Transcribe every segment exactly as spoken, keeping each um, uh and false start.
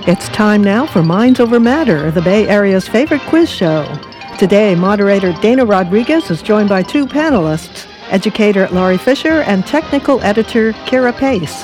It's time now for Minds Over Matter, the Bay Area's favorite quiz show. Today, moderator Dana Rodriguez is joined by two panelists, educator Laurie Fisher and technical editor Kira Pace.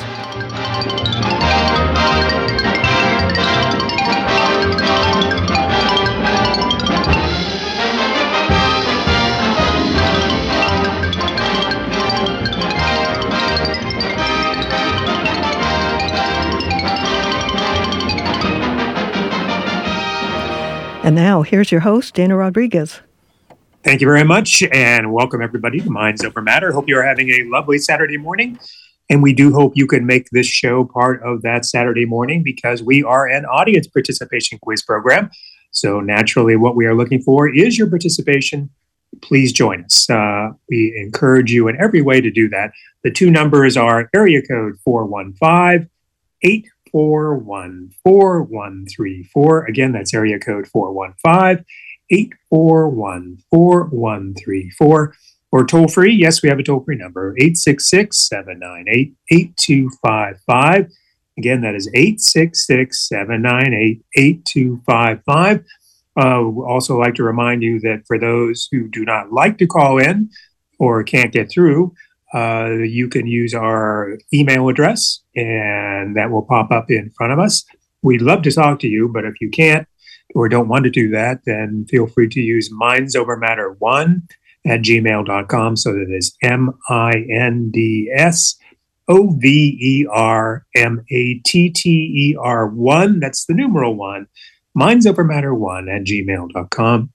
And now, here's your host, Dana Rodriguez. Thank you very much, and welcome everybody to Minds Over Matter. Hope you are having a lovely Saturday morning, and we do hope you can make this show part of that Saturday morning because we are an audience participation quiz program. So naturally, what we are looking for is your participation. Please join us. Uh, we encourage you in every way to do that. The two numbers are area code four one five, eight four one, four one three four. Again, that's area code four one five, eight four one, four one three four. Or toll free. Yes, we have a toll free number, eight six six, seven nine eight, eight two five five. Again, that is eight six six, seven nine eight, eight two five five. Uh, we also like to remind you that for those who do not like to call in or can't get through, Uh, you can use our email address, and that will pop up in front of us. We'd love to talk to you, but if you can't or don't want to do that, then feel free to use mindsovermatter one at gmail dot com. So that is M I N D S O V E R M A T T E R one. That's the numeral one. mindsovermatter one at gmail dot com.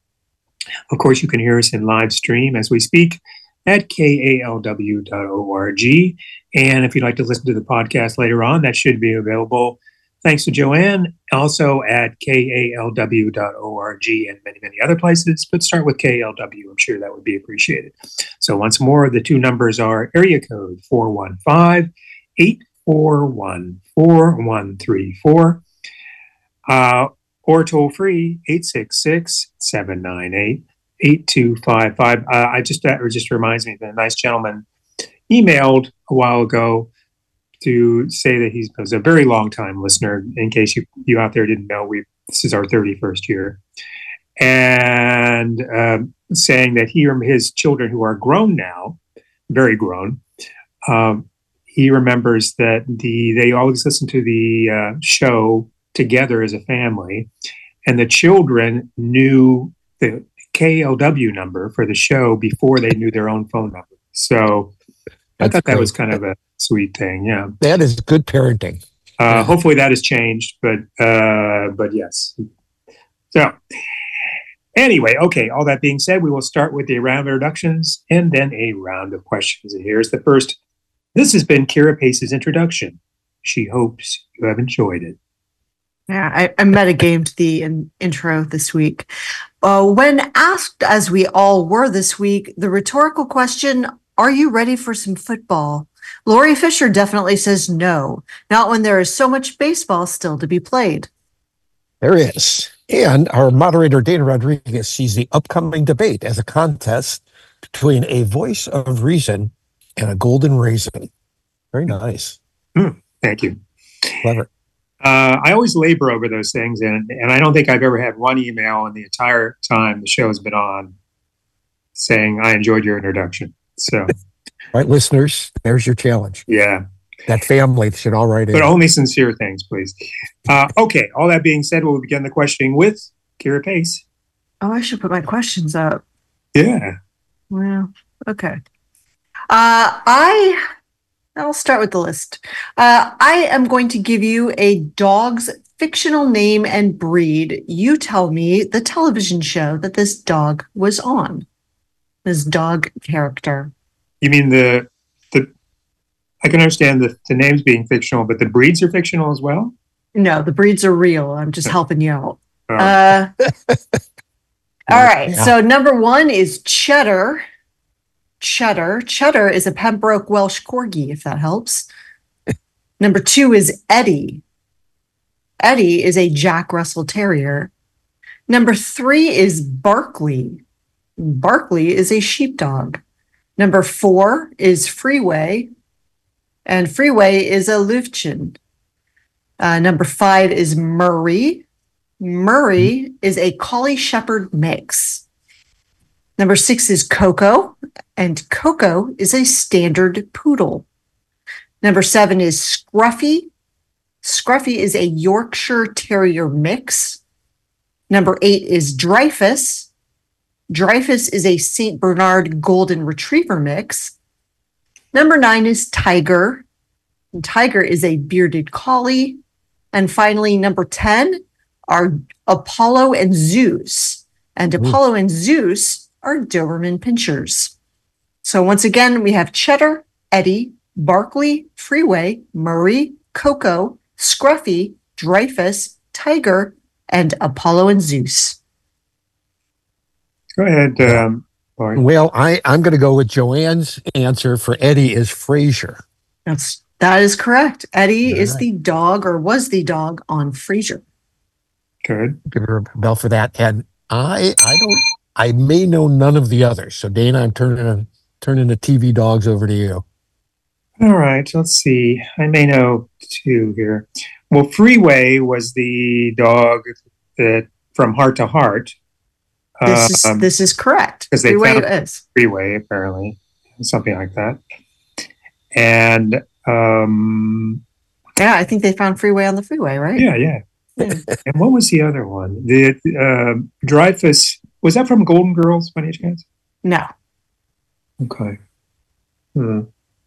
Of course, you can hear us in live stream as we speak at K A L W dot org. And if you'd like to listen to the podcast later on, that should be available, thanks to Joanne, also at K A L W dot org and many, many other places. But start with K L W. I'm sure that would be appreciated. So once more, the two numbers are area code four one five, eight four one, four one three four, uh, or toll free eight six six, seven nine eight, eight two five five. Uh, I just that just reminds me that a nice gentleman emailed a while ago to say that he was a very long time listener. In case you you out there didn't know, we this is our thirty-first year, and uh, saying that he or his children who are grown now, very grown, um, he remembers that the they always listen to the uh, show together as a family, and the children knew the K L W number for the show before they knew their own phone number. So I That's thought that great. was kind of a sweet thing. Yeah. That is good parenting. Uh, hopefully that has changed, but uh, but yes. So anyway, okay. All that being said, we will start with a round of introductions and then a round of questions. And here's the first. This has been Kira Pace's introduction. She hopes you have enjoyed it. Yeah, I, I metagamed the in, intro this week. Uh, when asked, as we all were this week, the rhetorical question, are you ready for some football? Laurie Fisher definitely says no, not when there is so much baseball still to be played. There is. And our moderator, Dana Rodriguez, sees the upcoming debate as a contest between a voice of reason and a golden raisin. Very nice. Mm, thank you. Clever. Uh, I always labor over those things, and, and I don't think I've ever had one email in the entire time the show has been on saying, I enjoyed your introduction. So, Right, listeners, there's your challenge. yeah. That family should all write in. But only sincere things, please. Uh, okay, all that being said, we'll begin the questioning with Kira Pace. Oh, I should put my questions up. Yeah. Well, okay. Uh, I... I'll start with the list. Uh, I am going to give you a dog's fictional name and breed. You tell me the television show that this dog was on. This dog character. You mean the, the I can understand the, the names being fictional, but the breeds are fictional as well? No, the breeds are real. I'm just helping you out. Oh. Uh, all right. Yeah. So number one is Cheddar. Cheddar. Cheddar is a Pembroke Welsh Corgi, if that helps. Number two is Eddie. Eddie is a Jack Russell Terrier. Number three is Barkley. Barkley is a sheepdog. Number four is Freeway. And Freeway is a Lüftchen. Uh, number five is Murray. Murray is a Collie Shepherd mix. Number six is Coco, and Coco is a standard poodle. Number seven is Scruffy. Scruffy is a Yorkshire Terrier mix. Number eight is Dreyfus. Dreyfus is a Saint Bernard Golden Retriever mix. Number nine is Tiger. And Tiger is a bearded collie. And finally, number ten are Apollo and Zeus. And Apollo and Zeus are Doberman Pinschers. So once again, we have Cheddar, Eddie, Barkley, Freeway, Murray, Coco, Scruffy, Dreyfus, Tiger, and Apollo and Zeus. Go ahead, um, Laurie. Well, I, I'm going to go with Joanne's answer for Eddie is Frasier. That's that is correct. Eddie All is right. the dog, or was the dog on Frasier. Good. Give her a bell for that. And I I don't I may know none of the others. So Dana, I'm turning a, turning the T V dogs over to you. All right, let's see. I may know two here. Well, Freeway was the dog that from Heart to Heart. This is Um, this is correct. 'cause they Freeway found- is. Freeway, apparently, something like that. And um, Yeah, I think they found Freeway on the freeway, right? yeah, yeah. Yeah. And what was the other one? The uh, Dreyfus, was that from Golden Girls by any chance? No. Okay. Hmm.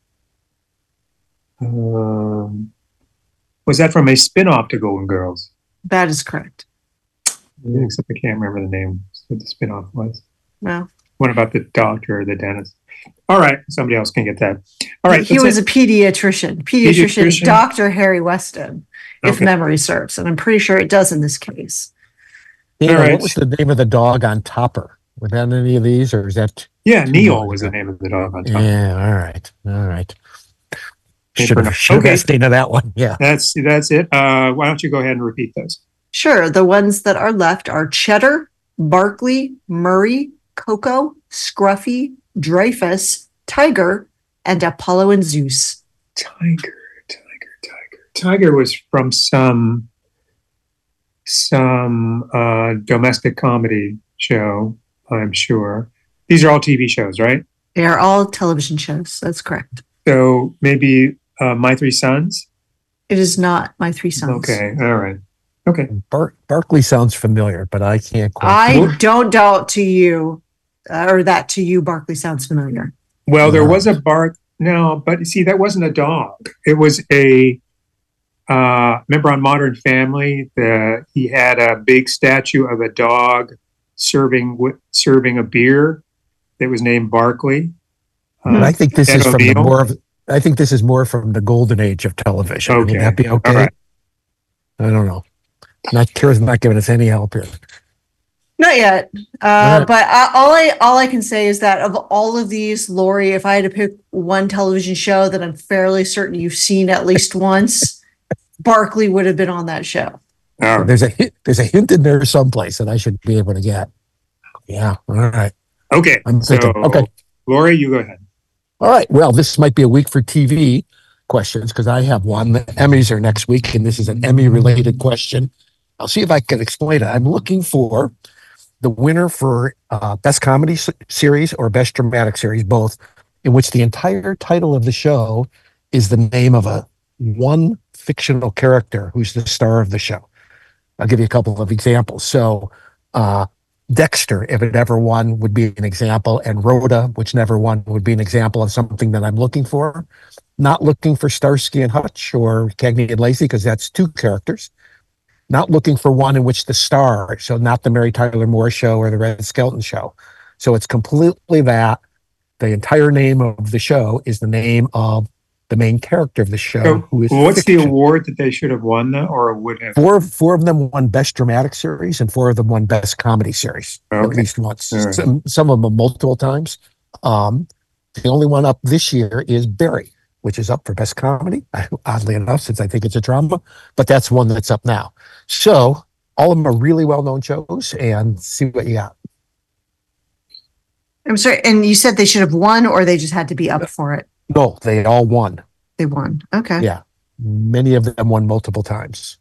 Um, was that from a spin-off to Golden Girls? That is correct. Yeah, except I can't remember the name what the spin-off was. No. What about the doctor or the dentist? All right, somebody else can get that. All right, He that's was it. a pediatrician. Pediatrician, Pediatrician? Doctor Harry Weston, if Okay. memory serves. And I'm pretty sure it does in this case. Dana, All right. what was the name of the dog on Topper? Was that any of these, or is that? Yeah, Neil was the name of the dog on top. Yeah, all right, all right. Okay, Should have, should have okay. asked Dana that one. Yeah. That's that's it. Uh, why don't you go ahead and repeat those? Sure. The ones that are left are Cheddar, Barkley, Murray, Coco, Scruffy, Dreyfus, Tiger, and Apollo and Zeus. Tiger, Tiger, Tiger. Tiger was from some some uh, domestic comedy show, I'm sure. These are all T V shows, right? They are all television shows. That's correct. So maybe uh, My Three Sons. It is not My Three Sons. Okay, all right. Okay. Bar- Barkley sounds familiar, but I can't quite. I don't doubt to you, uh, or that to you, Barkley sounds familiar. Well, there Right. was a bark. No, but you see, that wasn't a dog. It was a. Uh, remember on Modern Family, the he had a big statue of a dog serving wi- serving a beer that was named Barkley. But I think this Ed is from the O'Neill? more of. I think this is more from the golden age of television. Okay. Would that be okay? All right. I don't know. Not Kira's not giving us any help here. Not yet. Uh, Right. But I, all I all I can say is that of all of these, Lori, if I had to pick one television show that I'm fairly certain you've seen at least once, Barkley would have been on that show. All right. There's a hint, there's a hint in there someplace that I should be able to get. Yeah. All right. Okay. I'm So, thinking. Okay. Lori, you go ahead. All right. Well, this might be a week for T V questions because I have one. The Emmys are next week, and this is an Emmy related question. I'll see if I can explain it. I'm looking for the winner for uh, Best Comedy S- Series or Best Dramatic Series, both, in which the entire title of the show is the name of a one fictional character who's the star of the show. I'll give you a couple of examples. So, uh, Dexter, if it ever won, would be an example, and Rhoda, which never won, would be an example of something that I'm looking for. Not looking for Starsky and Hutch or Cagney and Lacey, because that's two characters. Not looking for one in which the star, so not the Mary Tyler Moore Show or the Red Skelton Show. So it's completely that. The entire name of the show is the name of the main character of the show. So, who is what's the fiction. award that they should have won, though, or would have? Four, four of them won Best Dramatic Series, and four of them won Best Comedy Series, at Okay. least once. All right. Some, some of them multiple times. Um, the only one up this year is Barry, which is up for Best Comedy, oddly enough, since I think it's a drama, but that's one that's up now. So all of them are really well-known shows, and see what you got. I'm sorry. And you said they should have won, or they just had to be up for it. No, they all won. They won. Okay. Yeah. Many of them won multiple times.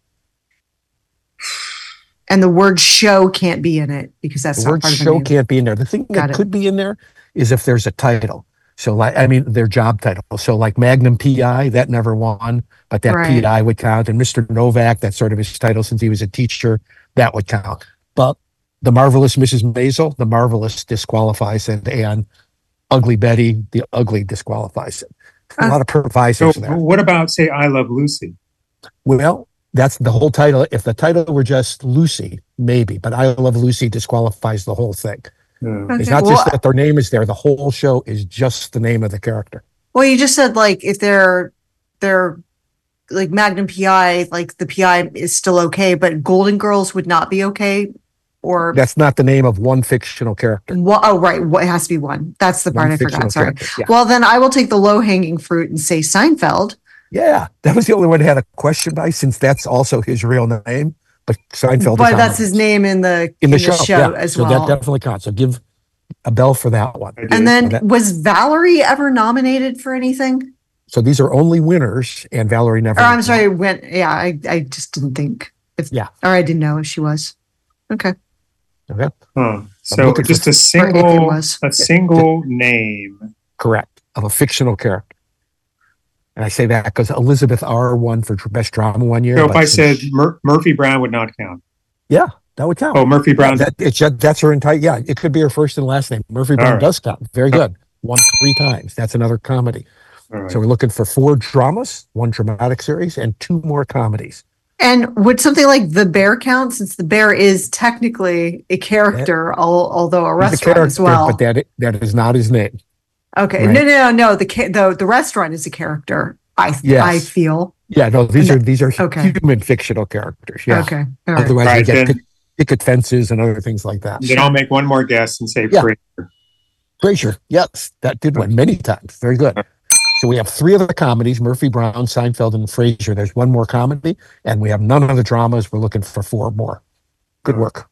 And the word show can't be in it because that's The not word part of the show name. can't be in there. The thing Got that it. could be in there is if there's a title. So like, I mean, their job title. So like Magnum P I, that never won, but that Right. P I would count. And Mister Novak, that's sort of his title since he was a teacher, that would count. But the Marvelous Missus Maisel, the Marvelous disqualifies it, and Ugly Betty, the Ugly disqualifies it. A Uh, lot of So provisors there. what about, say, I Love Lucy? Well, that's the whole title. If the title were just Lucy, maybe, but I Love Lucy disqualifies the whole thing. Uh, It's Okay, not well, just that their name is there. The whole show is just the name of the character. Well, you just said like if they're they're like Magnum P I, like the P I is still okay, but Golden Girls would not be okay. Or That's not the name of one fictional character. Wha- oh, right, what it has to be one. That's the part One I fictional forgot. Sorry. character. Yeah. Well, then I will take the low hanging fruit and say Seinfeld. yeah, that was the only one I had a question by, since that's also his real name. But Seinfeld, But is on that's the his list. name in the in the show, yeah. as so well. that definitely counts. So give a bell for that one. I did. And then that- was Valerie ever nominated for anything? So these are only winners, and Valerie never. Or I'm sorry, went yeah, I, I just didn't think if Yeah. or I didn't know if she was. Okay. Okay, Huh. So looking just for- a Or if it single, was. a single name. correct, of a fictional character. And I say that because Elizabeth R. won for best drama one year. So if but I since- said Mur- Murphy Brown would not count. yeah, that would count. Oh, Murphy Brown. That, it's just, that's her entire, yeah, it could be her first and last name. Murphy Brown right. does count. Very good. Won three times. That's another comedy. All right. So we're looking for four dramas, one dramatic series, and two more comedies. And would something like The Bear count, since The Bear is technically a character, al- although a He's a restaurant as character, well? but that that is not his name. Okay, right. no, no, no, no. The ca- the the restaurant is a character. I Yes. I feel. Yeah, no, these And are these are okay. human fictional characters. Yeah. Okay, all right. Otherwise, Right, you get then- pick, picket fences and other things like that. Then I'll make one more guess and say Yeah. Frasier. Frasier, yes, that did win many times. Very good. So we have three other comedies: Murphy Brown, Seinfeld, and Frasier. There's one more comedy, and we have none of the dramas. We're looking for four more. Good work.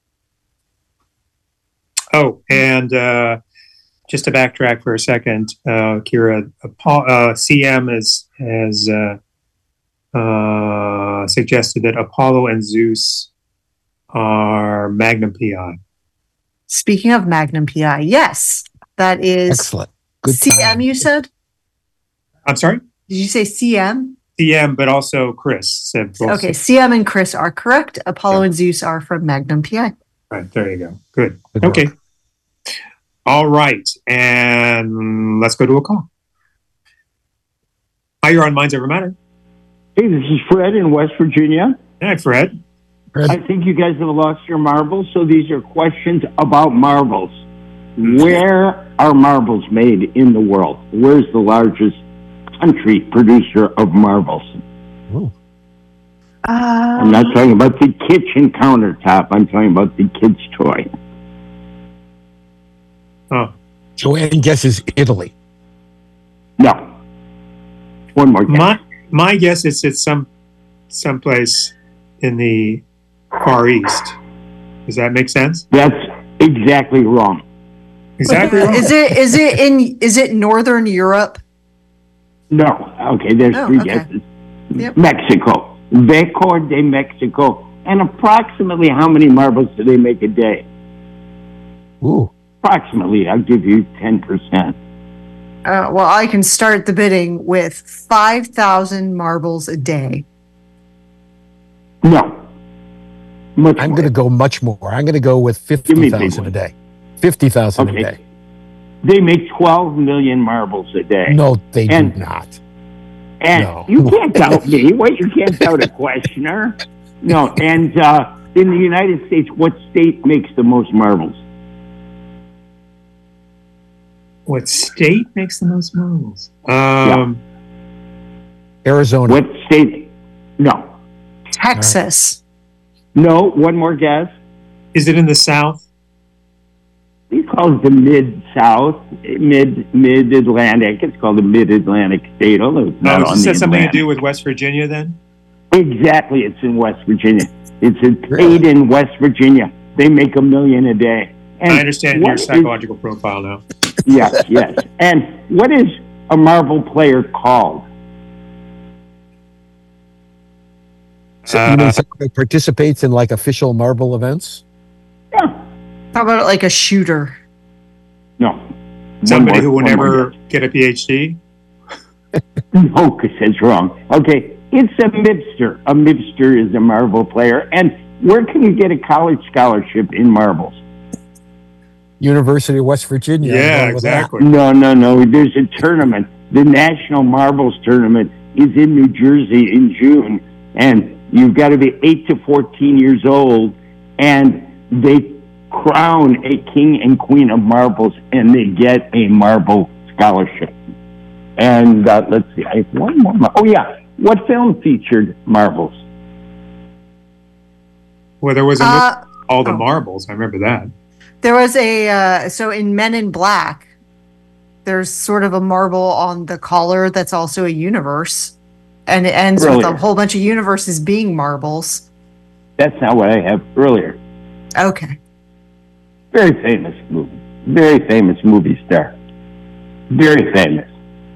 Oh, and uh, just to backtrack for a second, uh, Kira, Apo- uh, C M has has uh, uh, suggested that Apollo and Zeus are Magnum P I. Speaking of Magnum P I, yes, that is Excellent. Good C M. time. You said? I'm sorry, Did you say C M? C M, but also Chris said both. Okay, C M and Chris are correct. Apollo and Zeus are from Magnum P I. Right, there you go. Good. Good Okay. work. All right, and let's go to a call. Hi, you're on Minds Over Matter. Hey, this is Fred in West Virginia. Hi, Fred. Fred? I think you guys have lost your marbles, so these are questions about marbles. Where are marbles made in the world? Where's the largest country producer of marbles? Ooh. I'm not talking about the kitchen countertop. I'm talking about the kid's toy. Oh, Joanne guesses Italy. No. One more guess. my my guess is it's some someplace in the Far East. Does that make sense? That's exactly wrong. Exactly. Uh, right. Is it is it in is it Northern Europe? No. Okay, there's Oh, three okay. guesses. Yep. Mexico. Vecor de Mexico. And approximately how many marbles do they make a day? Ooh. Approximately, I'll give you ten percent. Uh, well, I can start the bidding with five thousand marbles a day. No. Much I'm more. going to go much more. I'm going to go with me a fifty big thousand one. a day. fifty thousand Okay. a day. They make twelve million marbles a day. No, they And- do not. And No. you can't doubt me. What? You can't doubt a questioner. No. And uh, in the United States, what state makes the most marbles? What state makes the most marbles? Um, Arizona. What state? No. Texas. No. One more guess. Is it in the South? We call it the Mid-South, Mid, Mid-Atlantic. It's called the Mid-Atlantic state, although it's No, not it on the has something to Atlantic. do with West Virginia then? Exactly. It's in West Virginia. It's a Really? state in West Virginia. They make a million a day. And I understand what your is- psychological profile now. Yes, yes. And what is a marble player called? So you Uh, mean someone who participates in like official marble events? Yeah. How about like a shooter? No. somebody One who more- will one more never guess. get a PhD. No, because that's wrong. Okay, it's a mibster. A mibster is a marble player. And where can you get a college scholarship in marbles? University of West Virginia. I'm Yeah, going with that. exactly. No, no, no. There's a tournament. The National Marbles Tournament is in New Jersey in June. And you've got to be eight to fourteen years old. And they crown a king and queen of marbles, and they get a marble scholarship. And uh, let's see, I have one more. mar- Oh, yeah. What film featured marbles? Well, there was a movie Uh, all the oh. marbles. I remember that. there was a uh, so in Men in Black, there's sort of a marble on the collar that's also a universe, and it ends with a Brilliant. whole bunch of universes being marbles. That's not what I have earlier. Okay. Very famous movie. Very famous movie star. Very famous.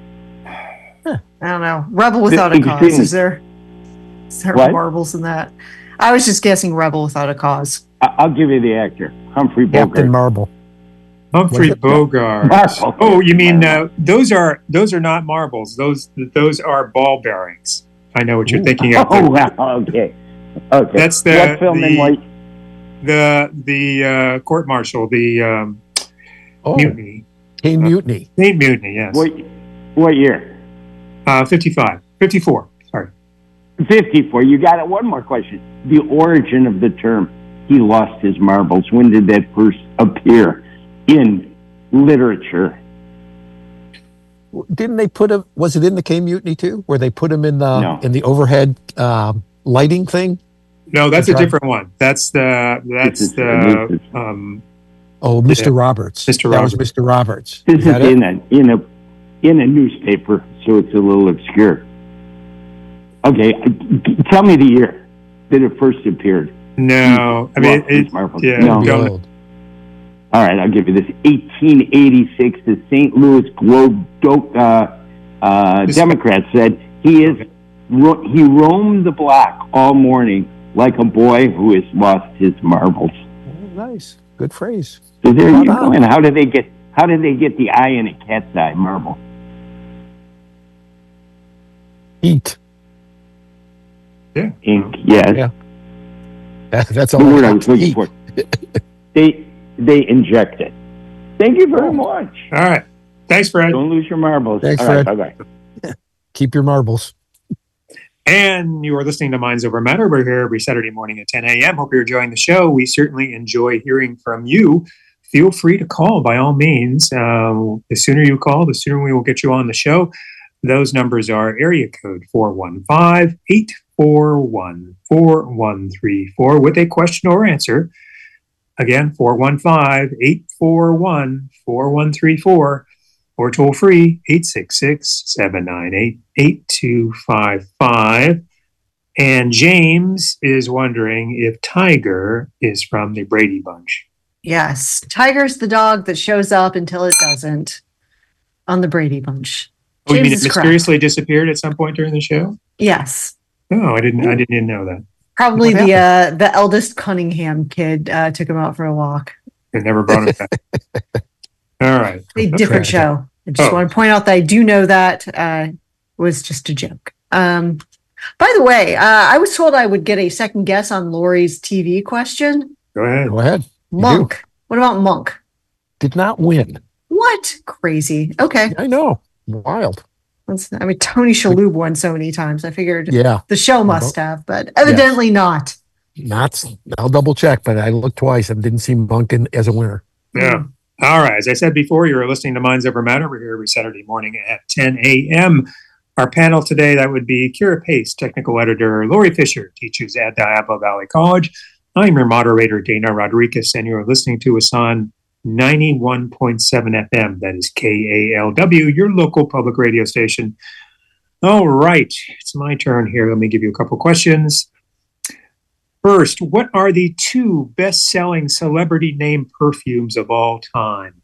I don't know. Rebel Without a Cause. Extremely- Is there, is there What? marbles in that? I was just guessing Rebel Without a Cause. I- I'll give you the actor, Humphrey Captain Bogart. Marble. Humphrey Was it? Bogart. Marble. Oh, you mean uh, those are those are not marbles. Those those are ball bearings. I know what you're Ooh. thinking of. Oh, wow. Okay. Okay. That's the what film in the white? the the uh, court martial, the um, Oh, mutiny, Kane Mutiny. Saint Mutiny. Yes, What, what year? uh, fifty-five, fifty-four. Sorry. fifty-four. You got it. One more question. The origin of the term, he lost his marbles. When did that first appear in literature? Didn't they put him? Was it in the Kane Mutiny too, where they put him in the No. in the overhead um, lighting thing? No, that's a That's right. different one. That's the that's This is- the this is- um, Oh, Mister Roberts. Mister That was Roberts. Mister Roberts. This Is is that it? in a in a in a newspaper, so it's a little obscure. Okay, g- tell me the year that it first appeared. no. I mean, Lost his it, marbles. yeah, No. don't- Old. All right, I'll give you this. eighteen eighty-six, the Saint Louis Globe do- uh, uh, This- Democrat said he is ro- he roamed the block all morning like a boy who has lost his marbles. Oh, nice. Good phrase. So there Well you done. go. And how did they get how did they get the eye in a cat's eye marble? Heat. Ink, yes. Yeah. That, that's all. The I word I got. was looking Heat. for. They they inject it. Thank you very much. All right. Thanks, Fred. Don't lose your marbles. Thanks, All right, Fred. bye-bye. Keep your marbles. And you are listening to Minds Over Matter. We're here every Saturday morning at ten a.m. Hope you're enjoying the show. We certainly enjoy hearing from you. Feel free to call by all means. Uh, the sooner you call, the sooner we will get you on the show. Those numbers are area code four one five, eight four one, four one three four with a question or answer. Again, four one five, eight four one, four one three four. Or toll free, eight six six, seven nine eight, eight two five five. And James is wondering if Tiger is from the Brady Bunch. Yes. Tiger's the dog that shows up until it doesn't on the Brady Bunch. Oh, you mean James it is correct. mysteriously disappeared at some point during the show? Yes. No, I didn't. I didn't even know that. Probably What the uh, the eldest Cunningham kid uh, took him out for a walk. They never brought it back. All right. A different Tragic. show. I just Oh. want to point out that I do know that uh, was just a joke. Um, by the way, uh, I was told I would get a second guess on Lori's T V question. Go ahead. Go ahead. You Monk. What about Monk? Did not win. What? Crazy. Okay. I know. Wild. That's, I mean, Tony Shalhoub won so many times. I figured Yeah. the show must have, but evidently not. Not. I'll double check, but I looked twice and didn't see Munkin as a winner. Yeah. All right. As I said before, you're listening to Minds Over Matter. We're here every Saturday morning at ten a.m. Our panel today, that would be Kira Pace, technical editor, Lori Fisher, teaches at Diablo Valley College. I'm your moderator, Dana Rodriguez, and you're listening to us on ninety-one point seven F M. That is K A L W, your local public radio station. All right. It's my turn here. Let me give you a couple questions. First, what are the two best-selling celebrity name perfumes of all time?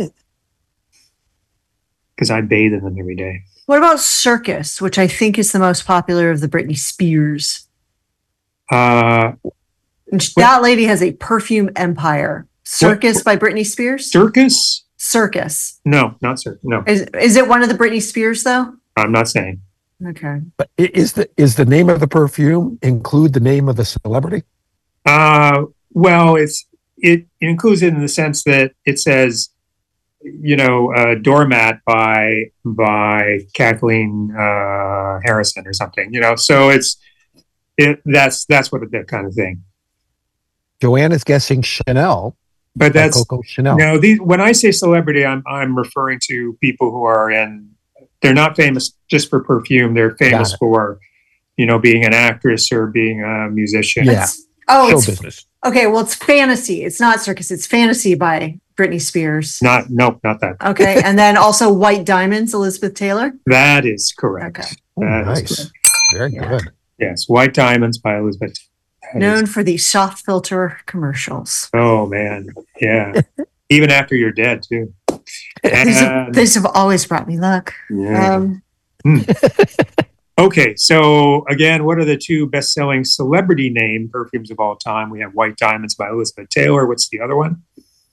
Because I bathe in them every day. What about Circus, which I think is the most popular of the Britney Spears? Uh, That lady has a perfume empire. Circus What? by Britney Spears? Circus? Circus. No, not Circus. No, Is is it one of the Britney Spears though? I'm not saying. Okay. But i- is the is the name of the perfume include the name of the celebrity? Uh, well, it's it includes it in the sense that it says, you know, uh, "Doormat" by by Kathleen uh, Harrison or something. You know, so it's it that's that's what that kind of thing. Joanna's guessing Chanel. But by that's Coco Chanel. no. These when I say celebrity, I'm I'm referring to people who are in. They're not famous just for perfume. They're famous Got it. for, you know, being an actress or being a musician. Yeah. It's- oh, Show it's business. okay. Well, it's Fantasy. It's not Circus. It's Fantasy by Britney Spears. Not nope, not that. Okay, and then also White Diamonds, Elizabeth Taylor. That is correct. Okay. Oh, That is nice. correct. Very Yeah. good. Yes, White Diamonds by Elizabeth. That Known is- for the soft filter commercials. oh man, yeah. Even after you're dead too. These have, And- these have always brought me luck. yeah. Um, Okay, so again, what are the two best-selling celebrity name perfumes of all time? We have White Diamonds by Elizabeth Taylor. What's the other one?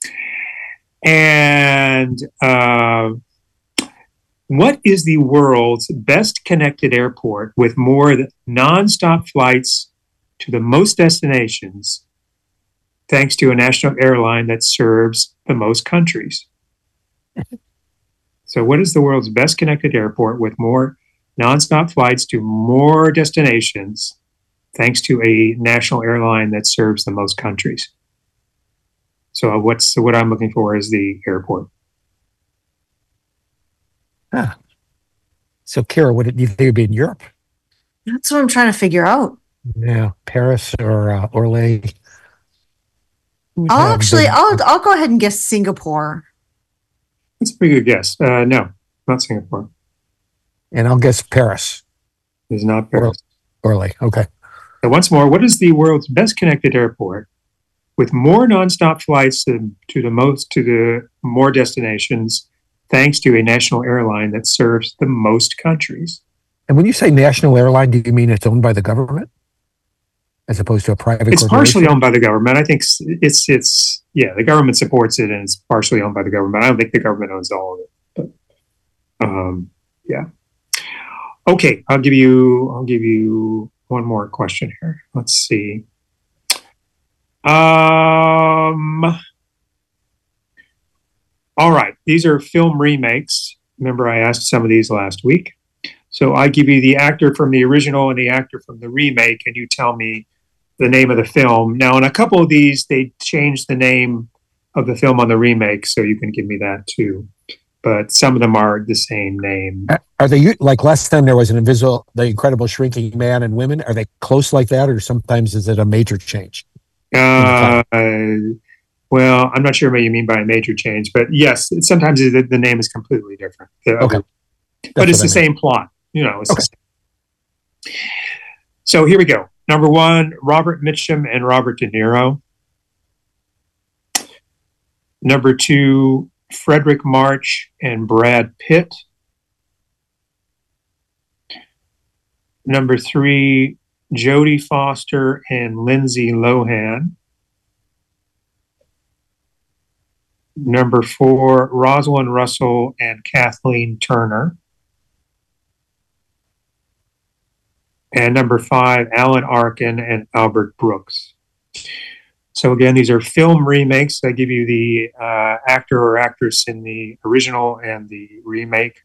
And uh, what is the world's best connected airport with more th- nonstop flights to the most destinations, thanks to a national airline that serves the most countries? So, what is the world's best connected airport with more nonstop flights to more destinations, thanks to a national airline that serves the most countries? So, what's what I'm looking for is the airport. So, Kara, would it do you think it'd be in Europe? that's what I'm trying to figure out. Yeah, Paris or uh, Orly. I'll Yeah, actually, big- I'll, I'll go ahead and guess Singapore. That's a pretty good guess. Uh, no, not Singapore. and I'll guess Paris. It's not Paris. Orly. Okay. So once more, what is the world's best connected airport with more nonstop flights to, to the most to the more destinations, thanks to a national airline that serves the most countries? And when you say national airline, do you mean it's owned by the government as opposed to a private It's corporation? partially owned by the government. I think s- it's it's yeah, the government supports it, and it's partially owned by the government. I don't think the government owns all of it, but um, yeah. Okay, I'll give you I'll give you one more question here. Let's see. Um. All right, these are film remakes. Remember, I asked some of these last week. So I give you the actor from the original and the actor from the remake, and you tell me the name of the film. Now, in a couple of these, they changed the name of the film on the remake, so you can give me that too. But some of them are the same name. Are they u- like last time there was an invisible, the Incredible Shrinking Man and Women? Are they close like that, or sometimes is it a major change? Uh, well, I'm not sure what you mean by a major change, but yes, sometimes the, the name is completely different. The Okay. other- That's but it's what the I meant. same plot. You know, it's Okay. the same. So here we go. Number one, Robert Mitchum and Robert De Niro. Number two, Frederick March and Brad Pitt. Number three, Jodie Foster and Lindsay Lohan. Number four, Rosalind Russell and Kathleen Turner. And number five, Alan Arkin and Albert Brooks. So again, these are film remakes. I give you the uh, actor or actress in the original and the remake.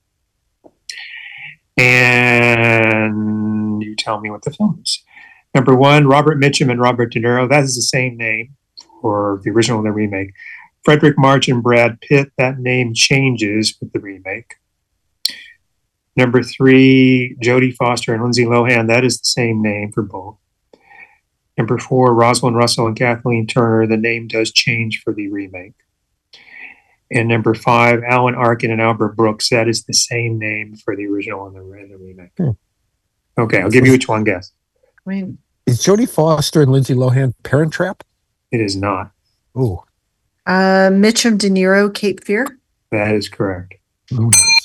And you tell me what the film is. Number one, Robert Mitchum and Robert De Niro. That is the same name for the original and the remake. Frederick March and Brad Pitt. That name changes with the remake. Number three, Jodie Foster and Lindsay Lohan. That is the same name for both. Number four, Rosalind Russell and Kathleen Turner. The name does change for the remake. And number five, Alan Arkin and Albert Brooks. That is the same name for the original and the, and the remake. Hmm. Okay, I'll give you each one guess. I mean, Is Jodie Foster and Lindsay Lohan Parent Trap? It is not. Ooh, uh, Mitchum, De Niro, Cape Fear. That is correct. who knows?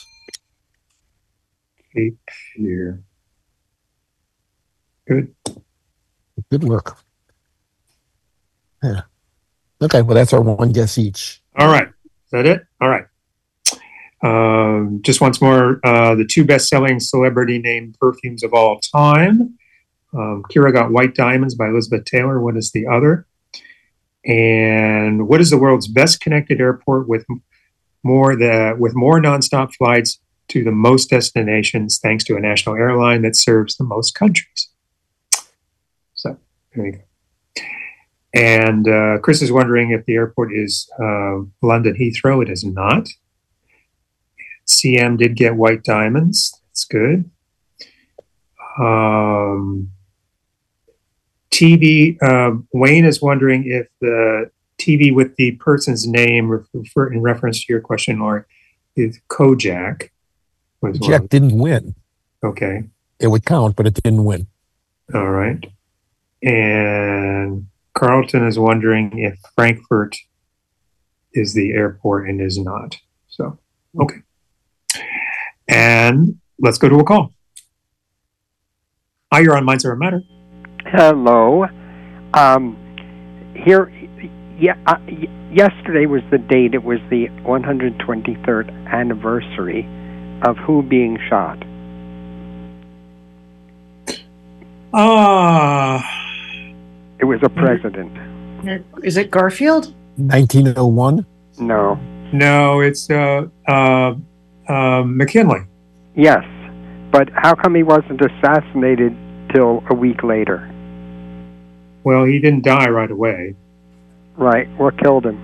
Cape Fear. Good. Good work. Yeah. Okay, well, that's our one guess each. All right. Is that it? All right. Um, just once more, uh, the two best-selling celebrity named perfumes of all time. Um, Kira got White Diamonds by Elizabeth Taylor. What is the other? And what is the world's best connected airport with more the with more nonstop flights to the most destinations, thanks to a national airline that serves the most countries? So there you go. And uh, Chris is wondering if the airport is uh, London Heathrow. It is not. C M did get White Diamonds. That's good. Um, T V, uh, Wayne is wondering if the T V with the person's name, refer, in reference to your question, Laurie, is Kojak. Jack didn't win. Okay. It would count, but it didn't win. All right. And Carlton is wondering if Frankfurt is the airport and is not. So, okay. And let's go to a call. Hi, you're on Minds Over Matter. Hello. Um, here, yeah, uh, y- yesterday was the date. It was the one hundred twenty-third anniversary of who being shot? Ah. Uh, it was a president. Is it Garfield? nineteen oh one? No. No, it's uh, uh, uh, McKinley. Yes, but how come he wasn't assassinated till a week later? Well, he didn't die right away. Right. What killed him?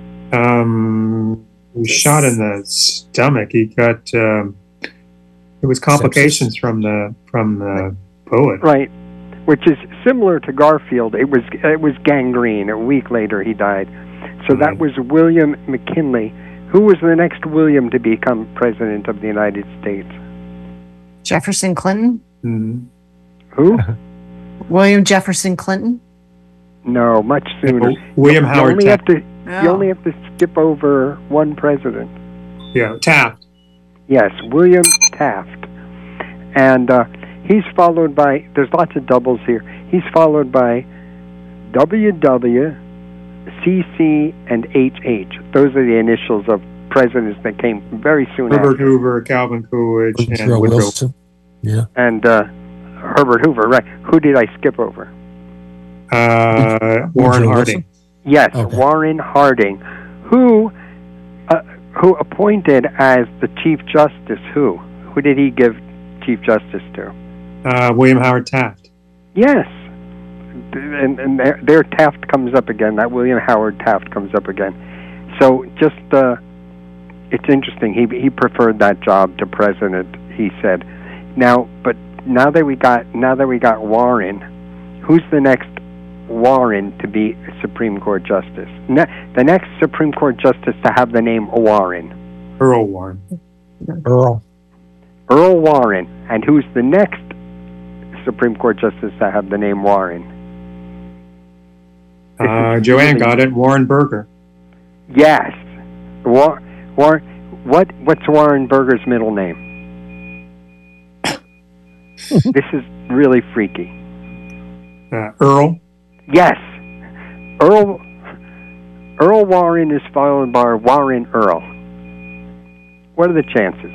Um, he was shot in the stomach. He got um, it was complications Sepsis. from the from the bullet. Right, which is similar to Garfield. It was it was gangrene. A week later, he died. So that was William McKinley. Who was the next William to become president of the United States? Jefferson Clinton. Mm-hmm. Who? William Jefferson Clinton. No, much sooner. No, William you Howard only Taft. Have to, oh. You only have to skip over one president. Yeah, Taft. Yes, William Taft. And uh, he's followed by, there's lots of doubles here. He's followed by W W, C C, and H H. Those are the initials of presidents that came very soon Herbert after. Hoover, Calvin Coolidge, and Woodrow Woodrow Wilson. Yeah. And uh, Herbert Hoover, right. Who did I skip over? Uh, Warren Harding. Yes, okay. Warren Harding, who uh, who appointed as the Chief Justice. Who? Who did he give Chief Justice to? Uh, William Howard Taft. Yes, and, and there, there Taft comes up again. That William Howard Taft comes up again. So just uh, it's interesting. He he preferred that job to president. He said. Now, but now that we got now that we got Warren, who's the next Warren to be Supreme Court Justice? Ne- the next Supreme Court Justice to have the name Warren. Earl Warren. Earl. Earl Warren. And who's the next Supreme Court Justice to have the name Warren? Uh, Joanne got it. Warren Burger. Yes. War, War, what, what's Warren Burger's middle name? This is really freaky. Uh, Earl. Yes. Earl Earl Warren is followed by Warren Earl. What are the chances?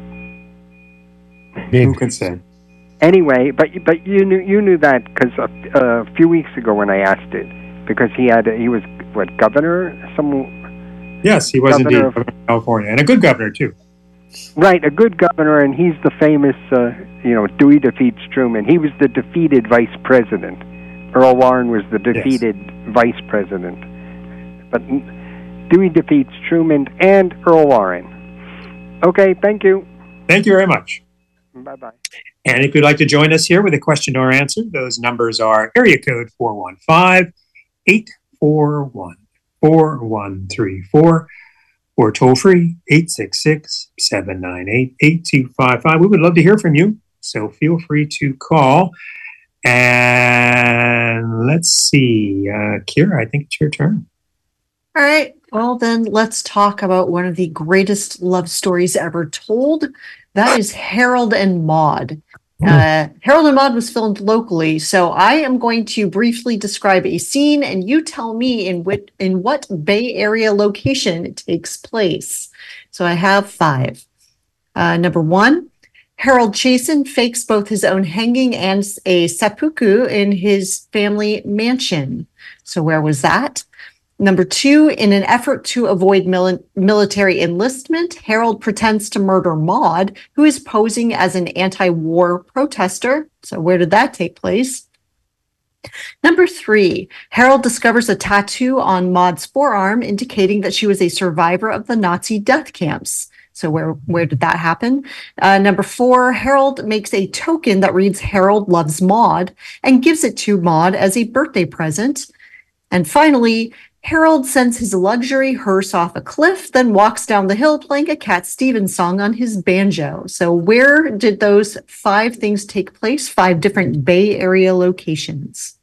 Who can say? Anyway, but but you knew you knew that because a, a few weeks ago when I asked it, because he had he was what governor some. Yes, he was governor indeed of California, and a good governor too. Right, a good governor, and he's the famous, uh, you know, Dewey defeats Truman. He was the defeated vice president. Earl Warren was the defeated yes. vice president. But Dewey defeats Truman and Earl Warren. Okay, thank you. Thank you very much. Bye-bye. And if you'd like to join us here with a question or answer, those numbers are area code four one five, eight four one, four one three four. Or toll free, eight six six, seven nine eight, eight two five five. We would love to hear from you, so feel free to call. And let's see, uh, Kira, I think it's your turn. All right. Well, then let's talk about one of the greatest love stories ever told. That is Harold and Maude. Uh, Harold and Maude was filmed locally, so I am going to briefly describe a scene, and you tell me in what in what Bay Area location it takes place. So I have five. Uh, number one, Harold Chasen fakes both his own hanging and a seppuku in his family mansion. So where was that? Number two, in an effort to avoid mil- military enlistment, Harold pretends to murder Maude, who is posing as an anti-war protester. So where did that take place? Number three, Harold discovers a tattoo on Maude's forearm indicating that she was a survivor of the Nazi death camps. So where, where did that happen? Uh, number four, Harold makes a token that reads Harold loves Maude and gives it to Maude as a birthday present. And finally, Harold sends his luxury hearse off a cliff, then walks down the hill playing a Cat Stevens song on his banjo. So where did those five things take place? Five different Bay Area locations.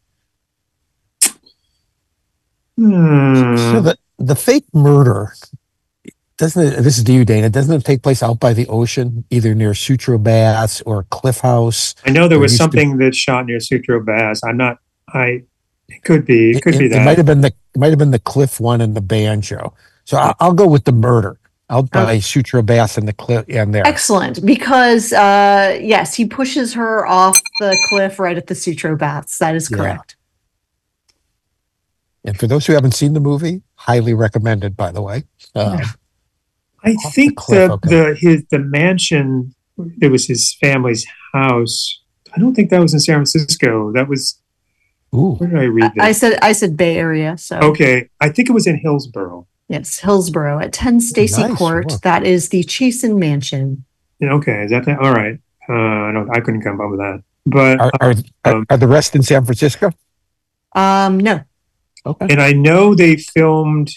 Hmm. So the, the fake murder, doesn't it, this is to you, Dana, doesn't it take place out by the ocean, either near Sutro Bass or Cliff House? I know there There was used to- something that shot near Sutro Bass. I'm not. I. It could be. It could it, be it that. might have been the it might have been the Cliff one and the banjo. So I'll, I'll go with the murder out by Okay. Sutro Bass and the cliff and there. Excellent, because uh, yes, he pushes her off the cliff right at the Sutro Baths. That is Yeah. correct. And for those who haven't seen the movie, highly recommended. By the way, um, I Off the think cliff, the okay. the his the mansion. It was his family's house. I don't think that was in San Francisco. That was. ooh, Where did I read I this? said I said Bay Area. So Okay, I think it was in Hillsborough. yes, Hillsborough at ten Stacy nice. Court. Wow. That is the Chasen Mansion. Yeah, okay, is that that? All right. Uh, I don't. I couldn't come up with that. But are, are, are, Um, are the rest in San Francisco? Um, no, Okay. and I know they filmed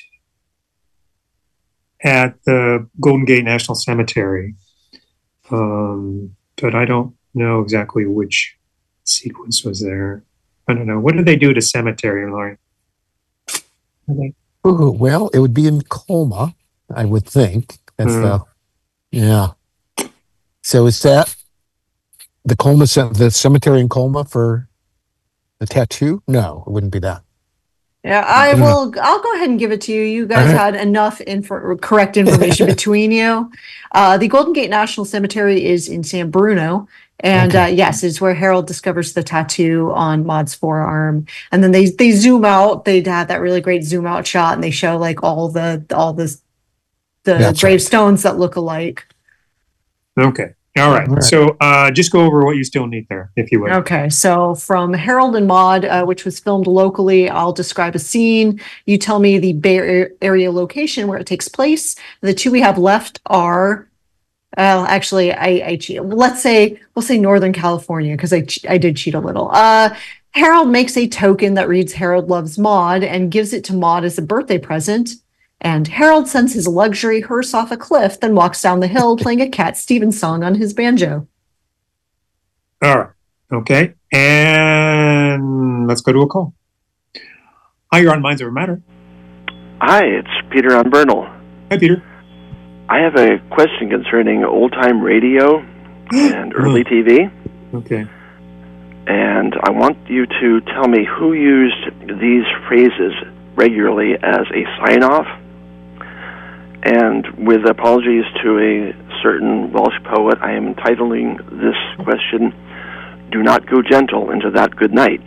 at the Golden Gate National Cemetery, um, but I don't know exactly which sequence was there. I don't know. What did they do to cemetery, Laurie? Are they- Ooh, well, it would be in Colma, I would think. That's Hmm. the yeah. So is that the Colma ce- the cemetery in Colma for the tattoo? No, it wouldn't be that. yeah, I Mhm. will. I'll go ahead and give it to you. You guys Okay. had enough info, correct information between you. Uh, the Golden Gate National Cemetery is in San Bruno, and Okay. uh, yes, is where Harold discovers the tattoo on Maude's forearm. And then they they zoom out. They have that really great zoom out shot, and they show like all the all the the That's right. gravestones that look alike. Okay. All right. All right. So uh, just go over what you still need there, if you would. Okay, so from Harold and Maude, uh, which was filmed locally, I'll describe a scene. You tell me the Bay Area location where it takes place. The two we have left are, well, actually, I, I cheat. Let's say we'll say Northern California because I che- I did cheat a little. Uh, Harold makes a token that reads "Harold loves Maude" and gives it to Maude as a birthday present. And Harold sends his luxury hearse off a cliff, then walks down the hill playing a Cat Stevens song on his banjo. All right. Okay. And let's go to a call. Hi, you're on Minds Over Matter. Hi, it's Peter on Bernal. Hi, Peter. I have a question concerning old-time radio and early T V, Okay. and I want you to tell me who used these phrases regularly as a sign-off. And with apologies to a certain Welsh poet, I am entitling this question, "Do not go gentle into that good night."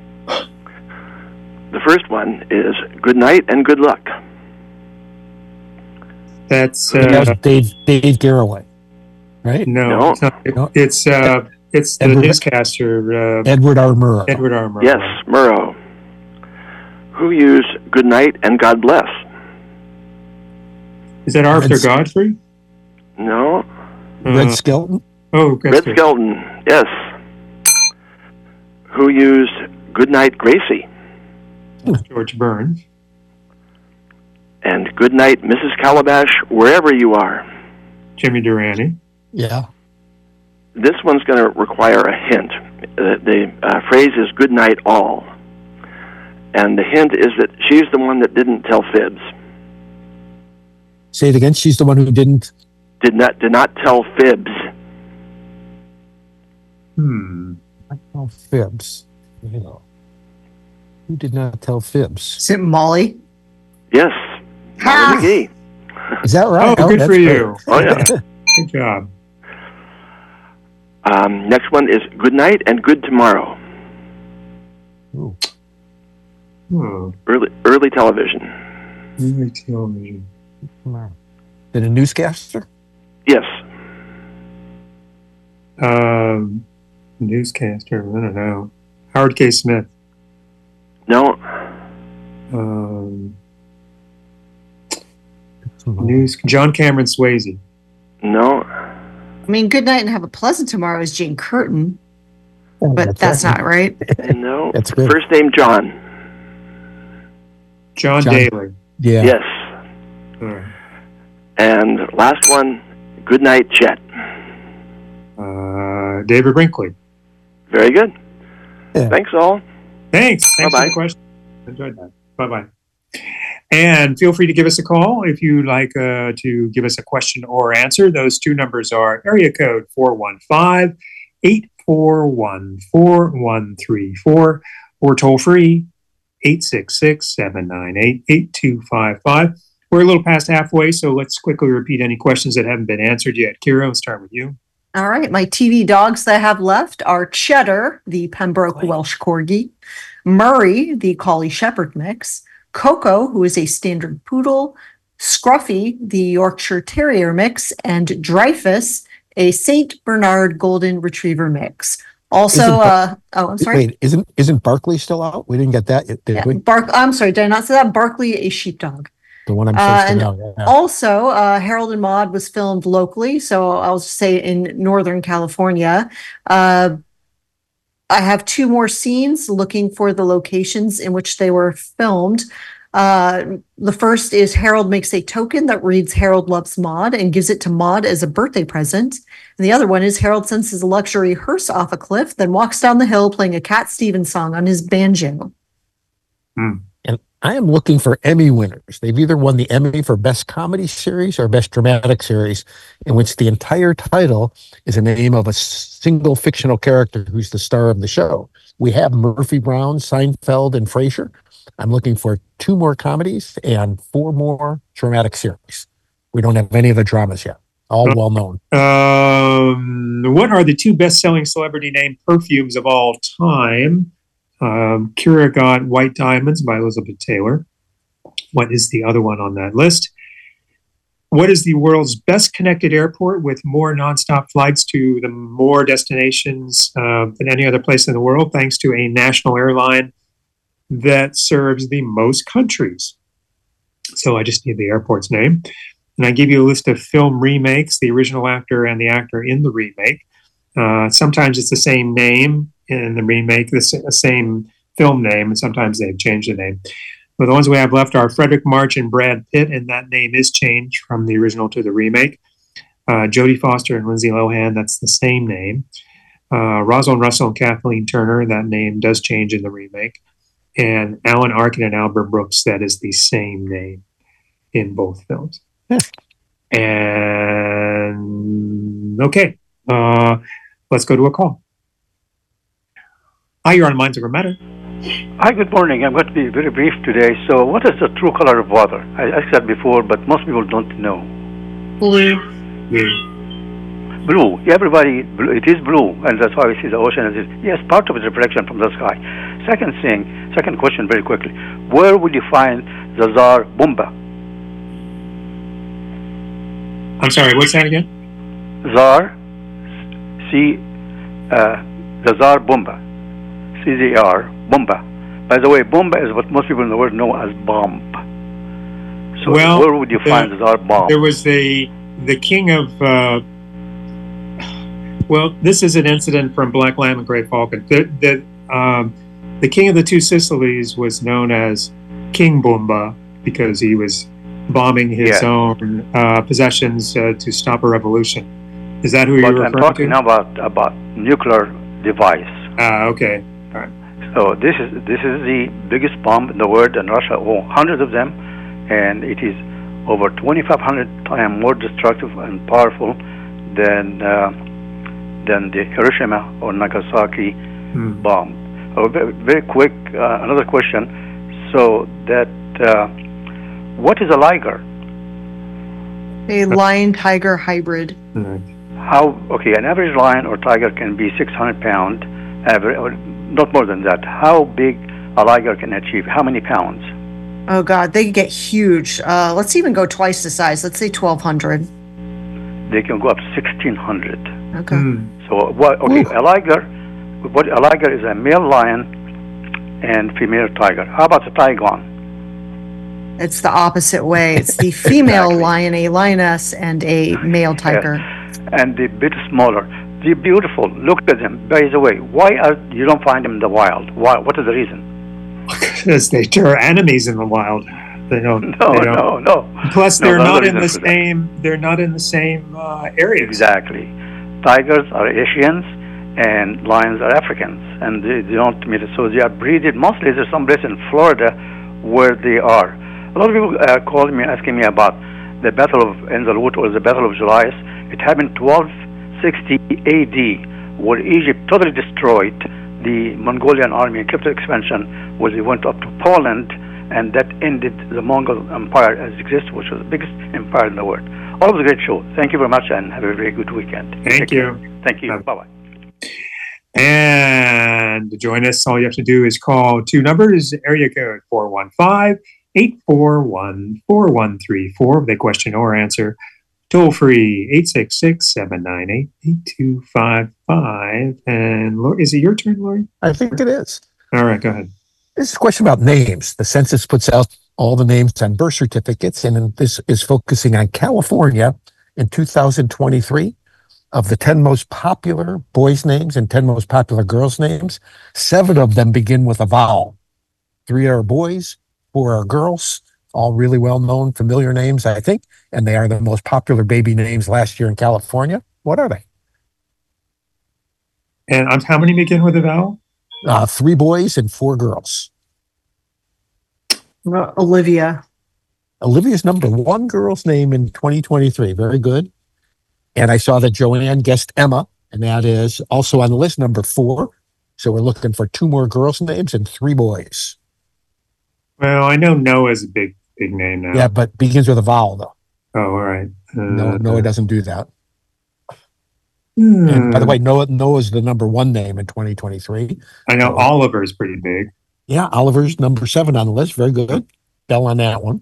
The first one is "Good night and good luck." That's that uh, was Dave Dave Garroway, right? no, No. It's, not, No. it's uh, it's the Edward- newscaster uh, Edward R. Murrow. Edward R. Murrow. Yes, Murrow. Who used "Good night and God bless"? Is that Arthur Red's- Godfrey? No. Red Uh, Skelton. oh, that's Red good. Skelton, yes. Who used "Good night, Gracie" George Burns. and "Good night, Missus Calabash," wherever you are? Jimmy Durante. Yeah. This one's going to require a hint. Uh, the uh, phrase is "Good night, all," and the hint is that she's the one that didn't tell fibs. Say it again. She's the one who didn't. Did not did not tell fibs. Hmm. I tell fibs. You know, who did not tell fibs? Is it Molly? Yes. Ah! Molly McGee. Is that right? Oh, good that's for you. Oh, yeah. Good job. Um, next one is Good Night and Good Tomorrow. Ooh. Hmm. Early early television. Early television. Did a newscaster? Yes. Um, newscaster. I don't know. Howard K. Smith. No. Um, news. John Cameron Swayze. No. I mean, Good Night and Have a Pleasant Tomorrow is Jane Curtin, Oh, but that's, right. not right. No. That's good. First name John. John, John- Daly. Yeah. Yes. All right. And last one, Good Night Chet. Uh, David Brinkley. Very good. Yeah. Thanks all. Thanks. Thanks Bye-bye. for the question. Enjoyed that. Bye-bye. And feel free to give us a call if you'd like uh, to give us a question or answer. Those two numbers are area code four one five, eight four one, four one three four or toll free eight six six, seven nine eight, eight two five five. We're a little past halfway, so let's quickly repeat any questions that haven't been answered yet. Kira, let's start with you. All right. My T V dogs that I have left are Cheddar, the Pembroke Welsh Corgi, Murray, the Collie Shepherd mix, Coco, who is a standard poodle, Scruffy, the Yorkshire Terrier mix, and Dreyfus, a Saint Bernard Golden Retriever mix. Also, Isn't Bar- uh, oh, I'm sorry. Wait, isn't isn't Barkley still out? We didn't get that yet, did Yeah, we? Bark. I'm sorry. Did I not say that? Barkley, a sheepdog. The one I'm Uh, supposed and to know. Yeah. Also, uh, Harold and Maude was filmed locally, so I'll just say in Northern California. Uh, I have two more scenes looking for the locations in which they were filmed. Uh, the first is Harold makes a token that reads Harold loves Maude and gives it to Maude as a birthday present. And the other one is Harold sends his luxury hearse off a cliff, then walks down the hill playing a Cat Stevens song on his banjo. And I am looking for Emmy winners. They've either won the Emmy for Best Comedy Series or Best Dramatic Series, in which the entire title is a name of a single fictional character who's the star of the show. We have Murphy Brown, Seinfeld, and Frasier. I'm looking for two more comedies and four more dramatic series. We don't have any of the dramas yet. All well known. Um, what are the two best-selling celebrity name perfumes of all time? Um, Kira got White Diamonds by Elizabeth Taylor. What is the other one on that list? What is the world's best connected airport with more nonstop flights to the more destinations uh, than any other place in the world, thanks to a national airline that serves the most countries? So I just need the airport's name. And I give you a list of film remakes, the original actor and the actor in the remake. Uh, sometimes it's the same name in the remake, the same film name, and sometimes they've changed the name. But the ones we have left are Frederick March and Brad Pitt, and that name is changed from the original to the remake. Uh, Jodie Foster and Lindsay Lohan, that's the same name. Uh, Rosalind Russell and Kathleen Turner, that name does change in the remake. And Alan Arkin and Albert Brooks, that is the same name in both films. And okay, uh, let's go to a call. Hi, you're on Minds Over Matter. Hi, good morning. I'm going to be very brief today. So what is the true color of water? I asked that before, but most people don't know. Blue. Blue. Blue. Everybody, blue. It is blue, and that's why we see the ocean as it is. Yes, part of it is reflection from the sky. Second thing, second question very quickly. Where would you find the Tsar Bomba? I'm sorry, what's that again? Tsar, C, uh, the Tsar Bomba, C Z R, Bomba. By the way, Bomba is what most people in the world know as bomb. So Well, where would you the- find the Tsar bomb? There was the the king of. Uh, well, this is an incident from Black Lamb and Grey Falcon. The the um, the king of the two Sicilies was known as King Bomba because he was bombing his Yeah. own uh, possessions uh, to stop a revolution. Is that who you're But I'm referring talking to? about about nuclear device. Ah, okay. So this is this is the biggest bomb in the world, and Russia owns hundreds of them, and it is over twenty-five hundred times more destructive and powerful than uh, than the Hiroshima or Nagasaki Hmm. bomb. Oh, very, very quick, uh, another question. So that, uh, what is a liger? A lion tiger hybrid. Right. How, okay, an average lion or tiger can be six hundred pound, average, or not more than that. How big a liger can achieve? How many pounds? Oh God, they get huge. Uh, let's even go twice the size. Let's say twelve hundred. They can go up to sixteen hundred. Okay. Hmm. So what? Okay, Ooh. a liger. What a liger is a male lion and female tiger. How about the tigon? It's the opposite way. It's the female Exactly. lion, a lioness, and a male tiger. And the bit smaller. They're beautiful. Look at them. By the way, why are you don't find them in the wild? Why? What is the reason? Because they are enemies in the wild. They don't. No, they don't. no, no. Plus, No, they're no not reason in the for that. same. They're not in the same uh, areas. Exactly. Tigers are Asians and lions are Africans, and they, they don't meet. So they are breeded. Mostly, there's some place in Florida where they are. A lot of people uh, called me asking me about the Battle of Enzelwood or the Battle of Julius. It happened twelve sixty A D, where Egypt totally destroyed the Mongolian army and kept the expansion, where they went up to Poland, and that ended the Mongol Empire as it exists, which was the biggest empire in the world. All of a great show. Thank you very much, and have a very good weekend. Thank Take you. care. Thank you. Bye. Bye-bye. And to join us, all you have to do is call two numbers, area code four one five, eight four one, four one three four with a question or answer. Toll free, eight six six, seven nine eight, eight two five five. And Lori, is it your turn, Lori? I think it is. All right, go ahead. This is a question about names. The census puts out all the names on birth certificates, and this is focusing on California in two thousand twenty-three. Of the ten most popular boys' names and ten most popular girls' names, seven of them begin with a vowel. Three are boys, four are girls, all really well-known, familiar names, I think, and they are the most popular baby names last year in California. What are they? And um, how many begin with a vowel? Uh, three boys and four girls. Uh, Olivia. Olivia's number one girl's name in twenty twenty-three. Very good. And I saw that Joanne guessed Emma, and that is also on the list, number four. So we're looking for two more girls' names and three boys. Well, I know Noah's a big, big name now. Yeah, but begins with a vowel, though. Oh, all right. Uh, No, Noah doesn't do that. hmm. And by the way, Noah Noah's the number one name in twenty twenty-three. I know Oliver's pretty big. Yeah, Oliver's number seven on the list. Very good. Bell on that one.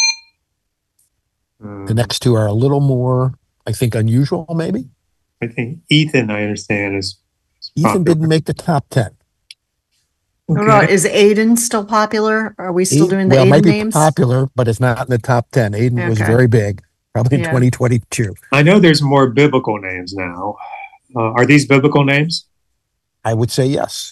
Um, The next two are a little more, I think, unusual, maybe. I think Ethan, I understand, is. is Ethan popular. didn't make the top ten. What about, Okay. is Aiden still popular? Are we still Aiden- doing the well, it might Aiden be names? popular, but it's not in the top ten. Aiden was Okay. very big, probably in Yeah. twenty twenty-two. I know there's more biblical names now. Uh, are these biblical names? I would say yes.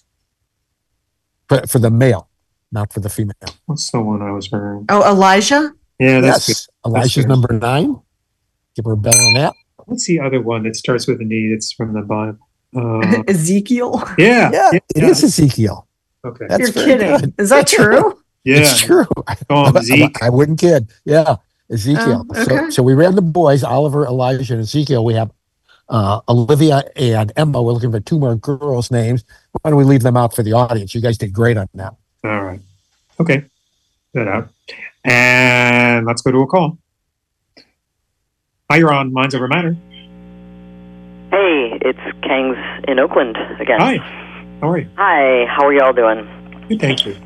For, for the male, not for the female. What's the one I was hearing? Oh, Elijah? Yeah, that's Yes. Elijah's good. number nine. Give her a bell on that. good. What's the other one that starts with an E? It's from the Bible. Uh, Ezekiel? yeah. Yeah, it is Ezekiel. Okay. That's You're very kidding. good. Is that true? Yeah. It's true. Call him Zeke. I wouldn't kid. Yeah, Ezekiel. Oh, So, okay. so we ran the boys, Oliver, Elijah, and Ezekiel. We have uh, Olivia and Emma. We're looking for two more girls' names. Why don't we leave them out for the audience? You guys did great on that. All right. Okay. That out. And let's go to a call. Hi, you're on Minds Over Matter. Hey, it's Kangs in Oakland again. Hi. How are you? Hi, how are y'all doing? Good, thank you.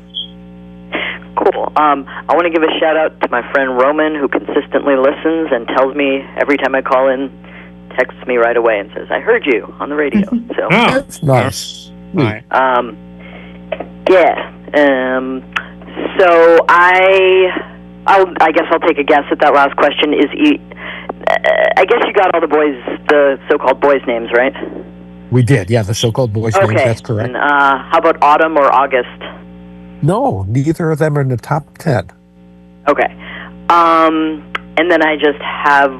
Cool. Um, I want to give a shout out to my friend Roman, who consistently listens and tells me every time I call in, texts me right away and says, "I heard you on the radio." So, Oh, That's nice. hi. um, yeah. Um, so I, I'll, I guess I'll take a guess at that last question. Is e- uh, I guess you got all the boys, the so-called boys' names, right? We did. Yeah, the so-called boys' names. Okay. That's correct. And, uh, how about Autumn or August? No, neither of them are in the top ten. Okay. Um, and then I just have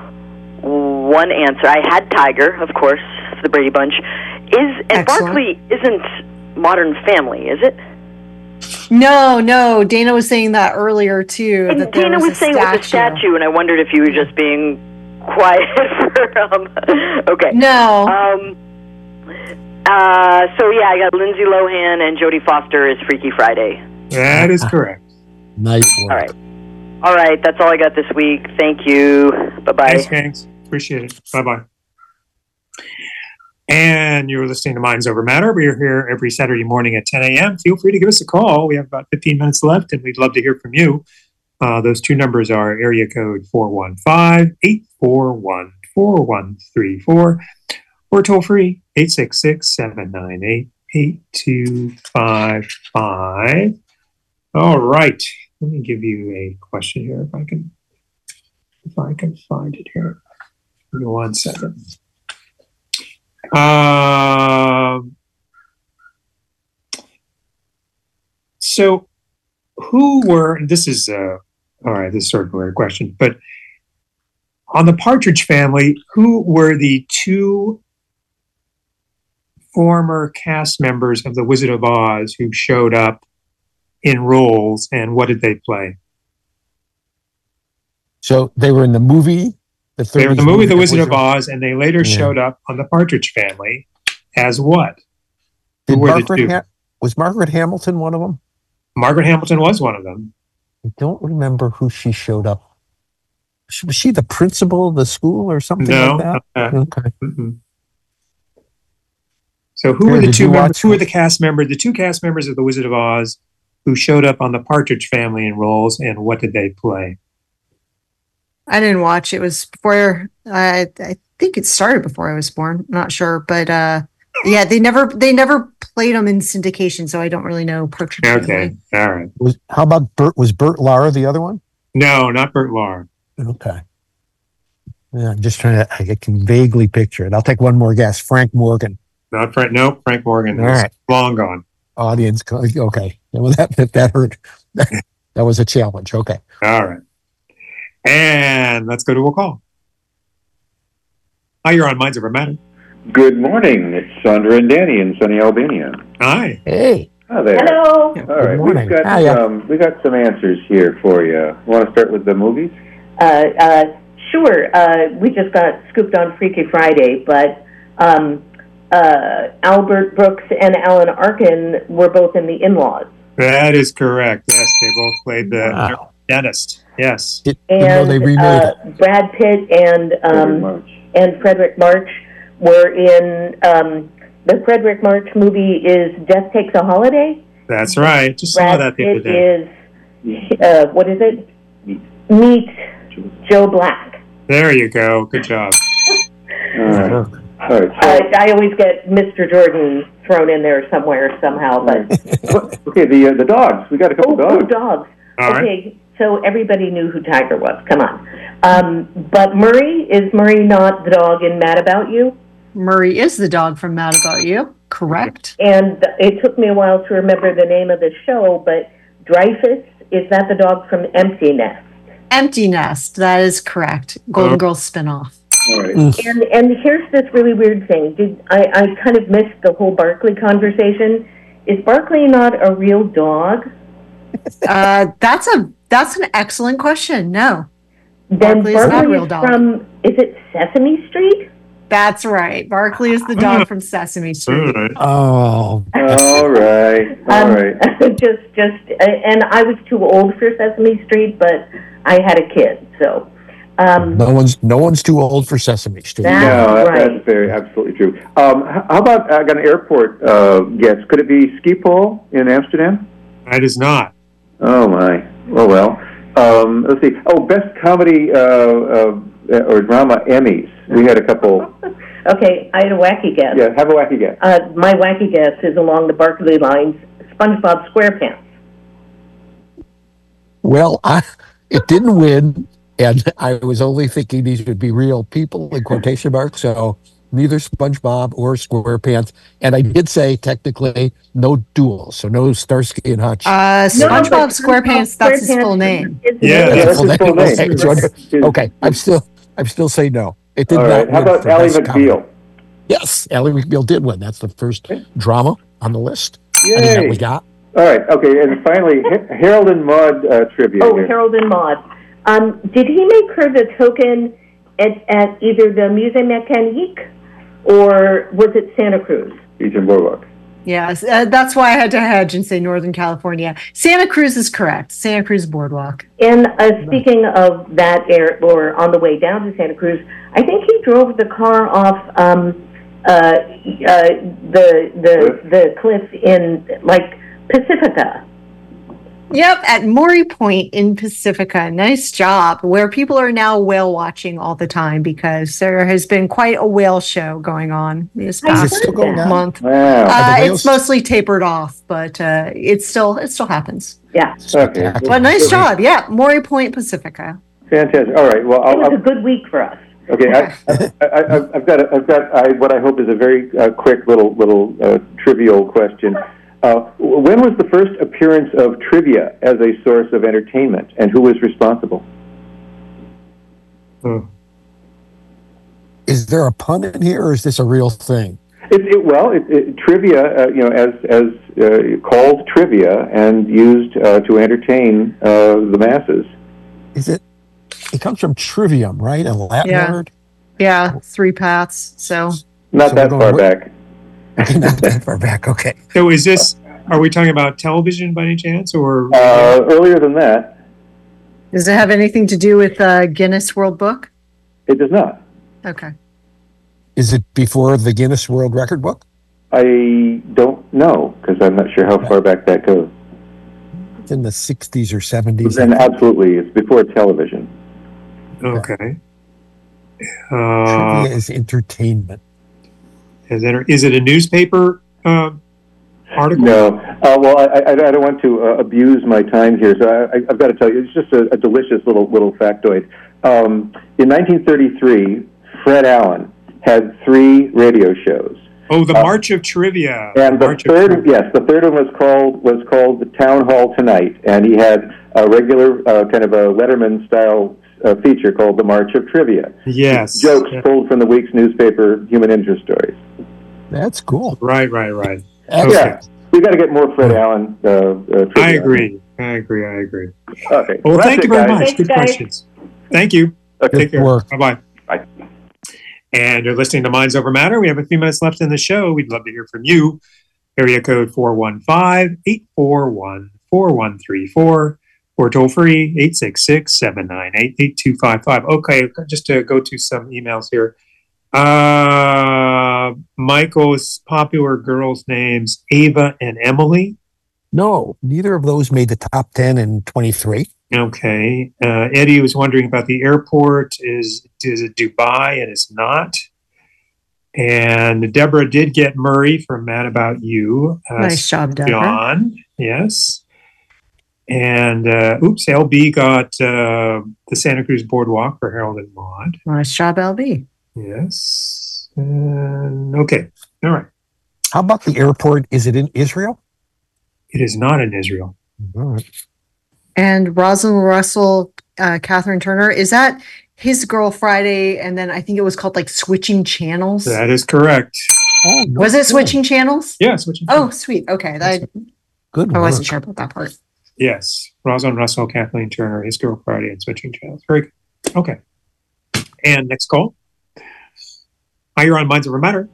one answer. I had Tiger, of course, the Brady Bunch. Is and Excellent. Barkley isn't Modern Family, is it? No, no. Dana was saying that earlier too. And that there Dana was, was a saying statue. with the statue, and I wondered if you were just being quiet for um. Okay. No. Um. Uh, so yeah, I got Lindsay Lohan and Jodie Foster as Freaky Friday. That is correct. Nice work. All right. All right, that's all I got this week. Thank you. Bye-bye. Thanks, thanks. Appreciate it. Bye-bye. And you're listening to Minds Over Matter. We are here every Saturday morning at ten a.m. Feel free to give us a call. We have about fifteen minutes left, and we'd love to hear from you. Uh, those two numbers are area code four one five, eight four one, four one three four or toll free eight six six, seven nine eight, eight two five five. All right. Let me give you a question here if I can if I can find it here. Give me one second. Um, so who were, this is, uh, all right, this is sort of a weird question, but on the Partridge Family, who were the two former cast members of The Wizard of Oz who showed up in roles, and what did they play? So they were in the movie. The they were in the movie, The Wizard, Wizard of Oz, and they later yeah. showed up on The Partridge Family as what? Did Who were Margaret the two? Ha- was Margaret Hamilton one of them? Margaret Hamilton was one of them. I don't remember who she showed up. Was she the principal of the school or something no, like that? Uh, okay. Mm-hmm. So who Here, were the did two you members? watch Who were this? the cast members? The two cast members of The Wizard of Oz who showed up on The Partridge Family in roles, and what did they play? I didn't watch. It was before. I I think it started before I was born. I'm not sure, but uh, yeah, they never they never played them in syndication, so I don't really know Partridge Okay, Family. all right. Was, how about Bert? Was Bert Lara the other one? No, not Bert Lahr. Okay. Yeah, I'm just trying to. I can vaguely picture it. I'll take one more guess. Frank Morgan. Not Frank. No, Frank Morgan. All was right. long gone. Audience. Okay. Well, that that hurt. That was a challenge. Okay. All right. And let's go to a call. Hi, you're on Minds Over Matter. Good morning. It's Sandra and Danny in sunny Albania. Hi. Hey. Hi there. Hello. All right. morning. We've got Hiya. um, we got some answers here for you. Want to start with the movies? Uh, uh, sure. Uh, we just got scooped on Freaky Friday, but um, uh, Albert Brooks and Alan Arkin were both in The In-Laws. That is correct. Yes, they both played the Wow. dentist. Yes. It, you know they And remade uh, it. Brad Pitt and Frederick um, March. and Frederick March were in um, the Frederick March movie is Death Takes a Holiday. That's right. Just saw Brad that the other Pitt day. is uh, what is it? Meet Joe Black. There you go. Good job. All right. All right. So, Uh, I always get Mister Jordan thrown in there somewhere somehow, but okay, the uh, the dogs. We got a couple oh, oh, dogs. dogs. All right. Okay, so everybody knew who Tiger was. Come on. Um, but Murray, is Murray not the dog in Mad About You? Murray is the dog from Mad About You. Correct. And it took me a while to remember the name of the show, but Dreyfus, is that the dog from Empty Nest? Empty Nest. That is correct. Golden Oh. Girls spinoff. All right. And and here's this really weird thing. Did I, I kind of missed the whole Barkley conversation. Is Barkley not a real dog? Uh, that's a that's an excellent question. No, Then Barkley is not a Barkley real is dog. from, is it Sesame Street? That's right. Barkley is the dog from Sesame All Street. right. Oh, All right. All Um, right. just, just, and I was too old for Sesame Street, but I had a kid, so. Um, no one's no one's too old for Sesame Street. That- No, that, right. that's very absolutely true. Um, h- how about I got an airport uh, guess? Could it be Schiphol in Amsterdam? That is not. Oh my. Oh well. Um, let's see. Oh, best comedy uh, uh, or drama Emmys. We had a couple. okay, I had a wacky guess. Yeah, have a wacky guess. Uh, my wacky guess is along the Barkley lines, SpongeBob SquarePants. Well, I, it didn't win, and I was only thinking these would be real people in quotation marks. So neither SpongeBob or SquarePants. And I did say technically no duels, so no Starsky and Hutch. Uh, No, SpongeBob but SquarePants. That's his full name. Is- Yeah, Yeah, That's that's his full name. Okay, so His- I- okay, I'm still I'm still saying no. It did All not right. How win about for Ally best comedy. McBeal? Yes, Ally McBeal did win. That's the first drama on the list. I think Yay! that we got. All right. Okay. And finally, Ha- Harold and Maude uh, trivia. Oh, here. Harold and Maude. Um, did he make her the token at, at either the Musée Mécanique or was it Santa Cruz? Eastern Boardwalk. Yes, uh, that's why I had to hedge and say Northern California. Santa Cruz is correct. Santa Cruz Boardwalk. And uh, speaking of that air, or on the way down to Santa Cruz, I think he drove the car off um, uh, uh, the the the cliff in like Pacifica. Yep, at Maury Point in Pacifica. Nice job. Where people are now whale watching all the time because there has been quite a whale show going on this past still going on? month. Wow. Uh, Are the it's whales- mostly tapered off, but uh, it's still it still happens. Yeah, Okay. But nice job. Yeah, Maury Point, Pacifica. Fantastic. All right. Well, it I'll, was I'll, a good week for us. okay. I, I, I, I've got, a, I've got I, what I hope is a very uh, quick little little uh, trivial question. Uh, when was the first appearance of trivia as a source of entertainment, and who was responsible? Hmm. Is there a pun in here, or is this a real thing? It, it, well, it, it, trivia, uh, you know, as as uh, called trivia and used uh, to entertain uh, the masses. Is it? It comes from trivium, right? A Latin Yeah. word. Yeah, three paths. So Not So that we're far going- back. Okay, not that far back. Okay. So is this, are we talking about television by any chance, or? Uh, earlier than that, does it have anything to do with uh, Guinness World Book? it does not. Okay. Is it before the Guinness World Record book? I don't know because I'm not sure how far back that goes. It's in the sixties or seventies. Then absolutely, it's before television. Okay. Uh, Trivia is entertainment. is, it, is it a newspaper uh, article? No. Uh, well, I, I, I don't want to uh, abuse my time here, so I, I've got to tell you, it's just a, a delicious little little factoid. Um, in nineteen thirty-three, Fred Allen had three radio shows. Oh, the Uh, March of Trivia. And the March of third, Trivia. yes, the third one was called was called the Town Hall Tonight, and he had a regular uh, kind of a Letterman style uh, feature called the March of Trivia. Yes. Jokes Yeah. pulled from the week's newspaper, Human Interest Stories. That's cool. Right, right, right. Excellent. Yeah, we got to get more Fred Allen. Uh, uh, trivia. I agree. I agree. I agree. Okay. Well, that's thank you it, very guys. much. Thanks, Good guys. questions. Thank you. Okay. Take care. work. Bye-bye. Bye. And you're listening to Minds Over Matter. We have a few minutes left in the show. We'd love to hear from you. Area code four one five, eight four one, four one three four or toll free eight six six, seven nine eight, eight two five five. Okay, just to go to some emails here. Uh, Michael's popular girls' names, Ava and Emily. No, neither of those made the top ten in twenty-three. Okay. Uh, Eddie was wondering about the airport. Is is it Dubai? And it's not. And Deborah did get Murray from Mad About You. Uh, Nice job, Deborah. John, yes. And uh, oops, L B got uh, the Santa Cruz Boardwalk for Harold and Maude. Nice job, L B. Yes. And, okay. All right. How about the airport? Is it in Israel? It is not in Israel. All right. And Rosalind Russell, uh, Catherine Turner, is that His Girl Friday? And then I think it was called like Switching Channels. That is correct. Oh, no Was it kidding. Switching Channels? Yeah, switching. Oh, sweet. Okay. That, Good I wasn't work. sure about that part. Yes, Rosalind Russell, Kathleen Turner, His Girl Friday, and Switching Channels. Very good. Okay. And next call. Hi, you're on Minds Over Matter.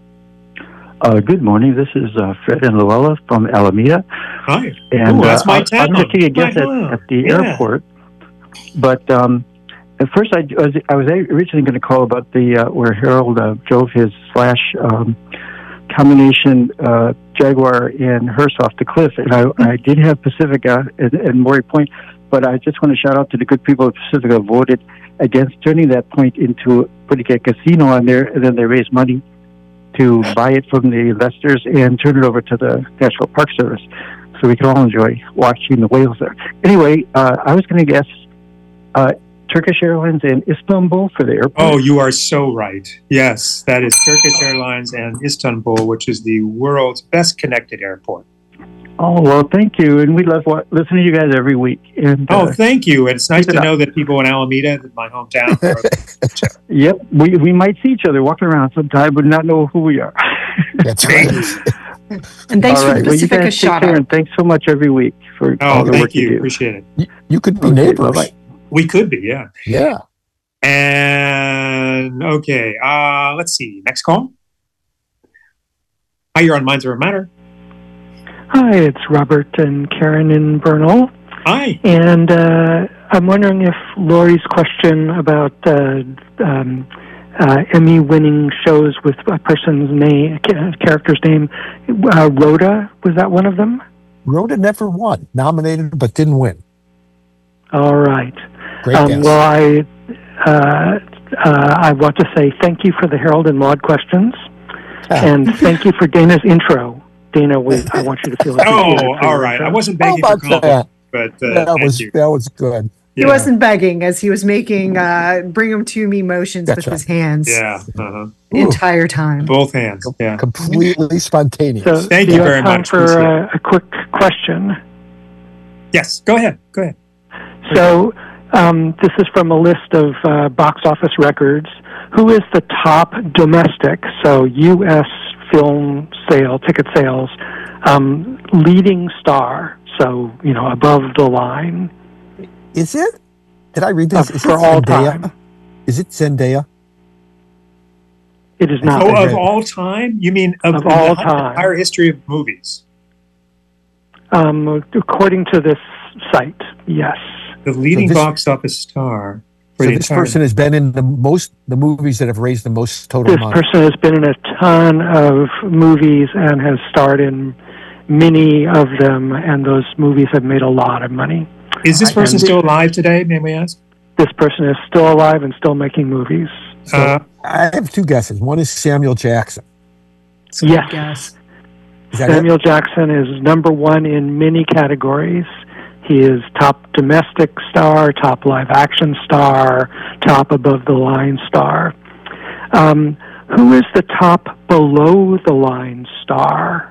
Uh, good morning. This is uh, Fred and Luella from Alameda. Hi. And Ooh, that's uh, my I- town. I'm going to take a guess Hi, at, hello. at the Yeah. airport. But um, at first, I was, I was originally going to call about the uh, where Harold uh, drove his slash um, combination uh, Jaguar and hearse off the cliff. And I, I did have Pacifica and, and Maury Point, but I just want to shout out to the good people of Pacifica who voted against turning that point into putting a casino on there, and then they raised money to buy it from the investors and turn it over to the National Park Service, so we can all enjoy watching the whales there. Anyway, uh, I was going to guess uh, Turkish Airlines and Istanbul for the airport. Oh, you are so right. Yes, that is Turkish Airlines and Istanbul, which is the world's best connected airport. Oh, well, thank you, and we love wa- listening to you guys every week. And Oh, uh, thank you. It's nice keep it to up. know that people in Alameda, my hometown, are- Yep, we we might see each other walking around sometime, but not know who we are. That's right. And thanks All for right, the well, you Pacifica guys take shout care, out. and thanks so much every week for all oh, the thank work you you. do. Appreciate it. You, you could be Okay, neighbors. bye-bye. We could be, yeah. Yeah. And okay, uh, let's see. Next call. Hi, you're on Minds Over Matter. Hi, it's Robert and Karen in Bernal. Hi. And uh, I'm wondering if Lori's question about uh, um, uh, Emmy-winning shows with a person's name, a character's name, uh, Rhoda, was that one of them? Rhoda never won. Nominated, but didn't win. All right. Great um, guess. Well, I, uh, uh, I want to say thank you for the Harold and Maude questions. And thank you for Dana's intro. Dana, we, I want you to feel appreciated. Oh, all right. I wasn't begging How for about compliment, but uh, that was you. that was good. He Yeah. wasn't begging as he was making uh, bring him to me motions That's with right. his hands Yeah. Uh-huh. the entire time. Both hands. Yeah. Completely spontaneous. So, Thank do you have very time much. for Appreciate uh, a quick question. Yes. Go ahead. Go ahead. So um, this is from a list of uh, box office records. Who is the top domestic, so U S film sale, ticket sales, um, leading star, so, you know, above the line? Is it? Did I read this? Uh, Is for it all Zendaya? time. Is it Zendaya? It is not. Oh, I of read. all time? You mean of, Of the all hi- time. entire history of movies? Um, according to this site, yes. The leading this- box office star for So the this entire. person has been in the most the movies that have raised the most total This money. person has been in a ton of movies and has starred in many of them, and those movies have made a lot of money. Is this person And still alive today? May we ask? This person is still alive and still making movies. So Uh, I have two guesses. One is Samuel Jackson. Yes. Yes. Is that it? Samuel Jackson is number one in many categories. He is top domestic star, top live action star, top above the line star. Um, who is the top below the line star?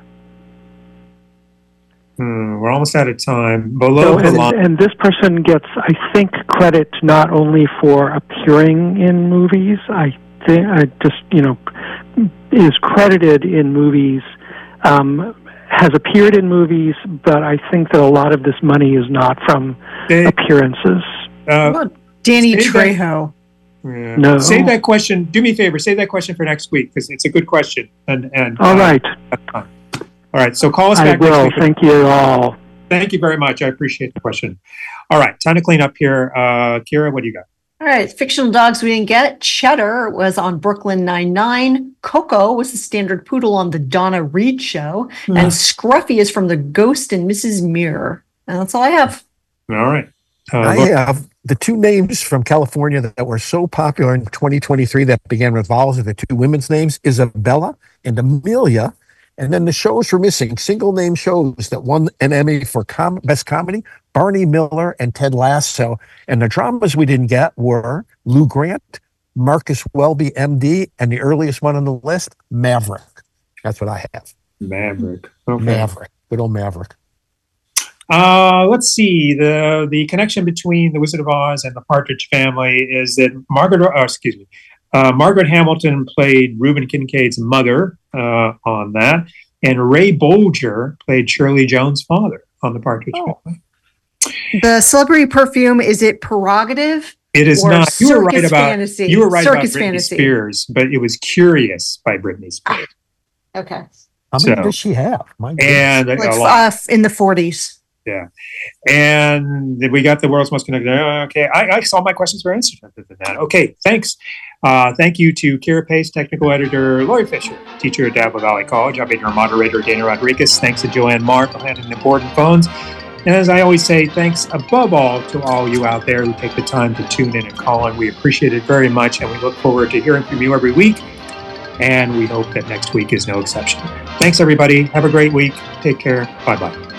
hmm, we're almost out of time. Below So, the and, line. and this person gets, I think, credit not only for appearing in movies. I think I just, you know, is credited in movies. Um, has appeared in movies, but I think that a lot of this money is not from They- appearances. uh, Danny Say that- Trejo. yeah. No. Save that question. Do me a favor. Save that question for next week because it's a good question. And and All uh, right. all right. So call us I back next will. week. Thank you all. Thank you very much. I appreciate the question. All right, time to clean up here. Uh, Kira, what do you got? All right, fictional dogs we didn't get. Cheddar was on Brooklyn Nine-Nine. Coco was the standard poodle on the Donna Reed show. And Scruffy is from the Ghost and Missus Mirror. And that's all I have. All right. Uh, I look- have the two names from California that, that were so popular in twenty twenty-three that began with vowels are the two women's names, Isabella and Amelia. And then the shows were missing, single name shows that won an Emmy for com- Best Comedy, Barney Miller and Ted Lasso. And the dramas we didn't get were Lou Grant, Marcus Welby, M D, and the earliest one on the list, Maverick. That's what I have. Maverick. Okay. Maverick. Good old Maverick. Uh, let's see. The the connection between The Wizard of Oz and the Partridge Family is that Margaret, oh, excuse me, uh, Margaret Hamilton played Reuben Kincaid's mother uh, on that, and Ray Bolger played Shirley Jones' father on the Partridge Oh. Family. The celebrity perfume, is it Prerogative? It is or not. You were right Circus about. Fantasy? You were right Circus about Britney Fantasy. Spears, but it was Curious by Britney Spears, Okay. How many So- does she have? My goodness. and a- Like a lot. uh, in the forties. Yeah. And we got the world's most connected. Okay. I, I saw my questions were answered other than that. Okay. Thanks. Uh, thank you to Kira Pace, technical editor, Lori Fisher, teacher at Dabble Valley College. I've been your moderator, Dana Rodriguez. Thanks to Joanne Mark for handling the important phones. And as I always say, thanks above all to all you out there who take the time to tune in and call in. We appreciate it very much. And we look forward to hearing from you every week. And we hope that next week is no exception. Thanks, everybody. Have a great week. Take care. Bye-bye.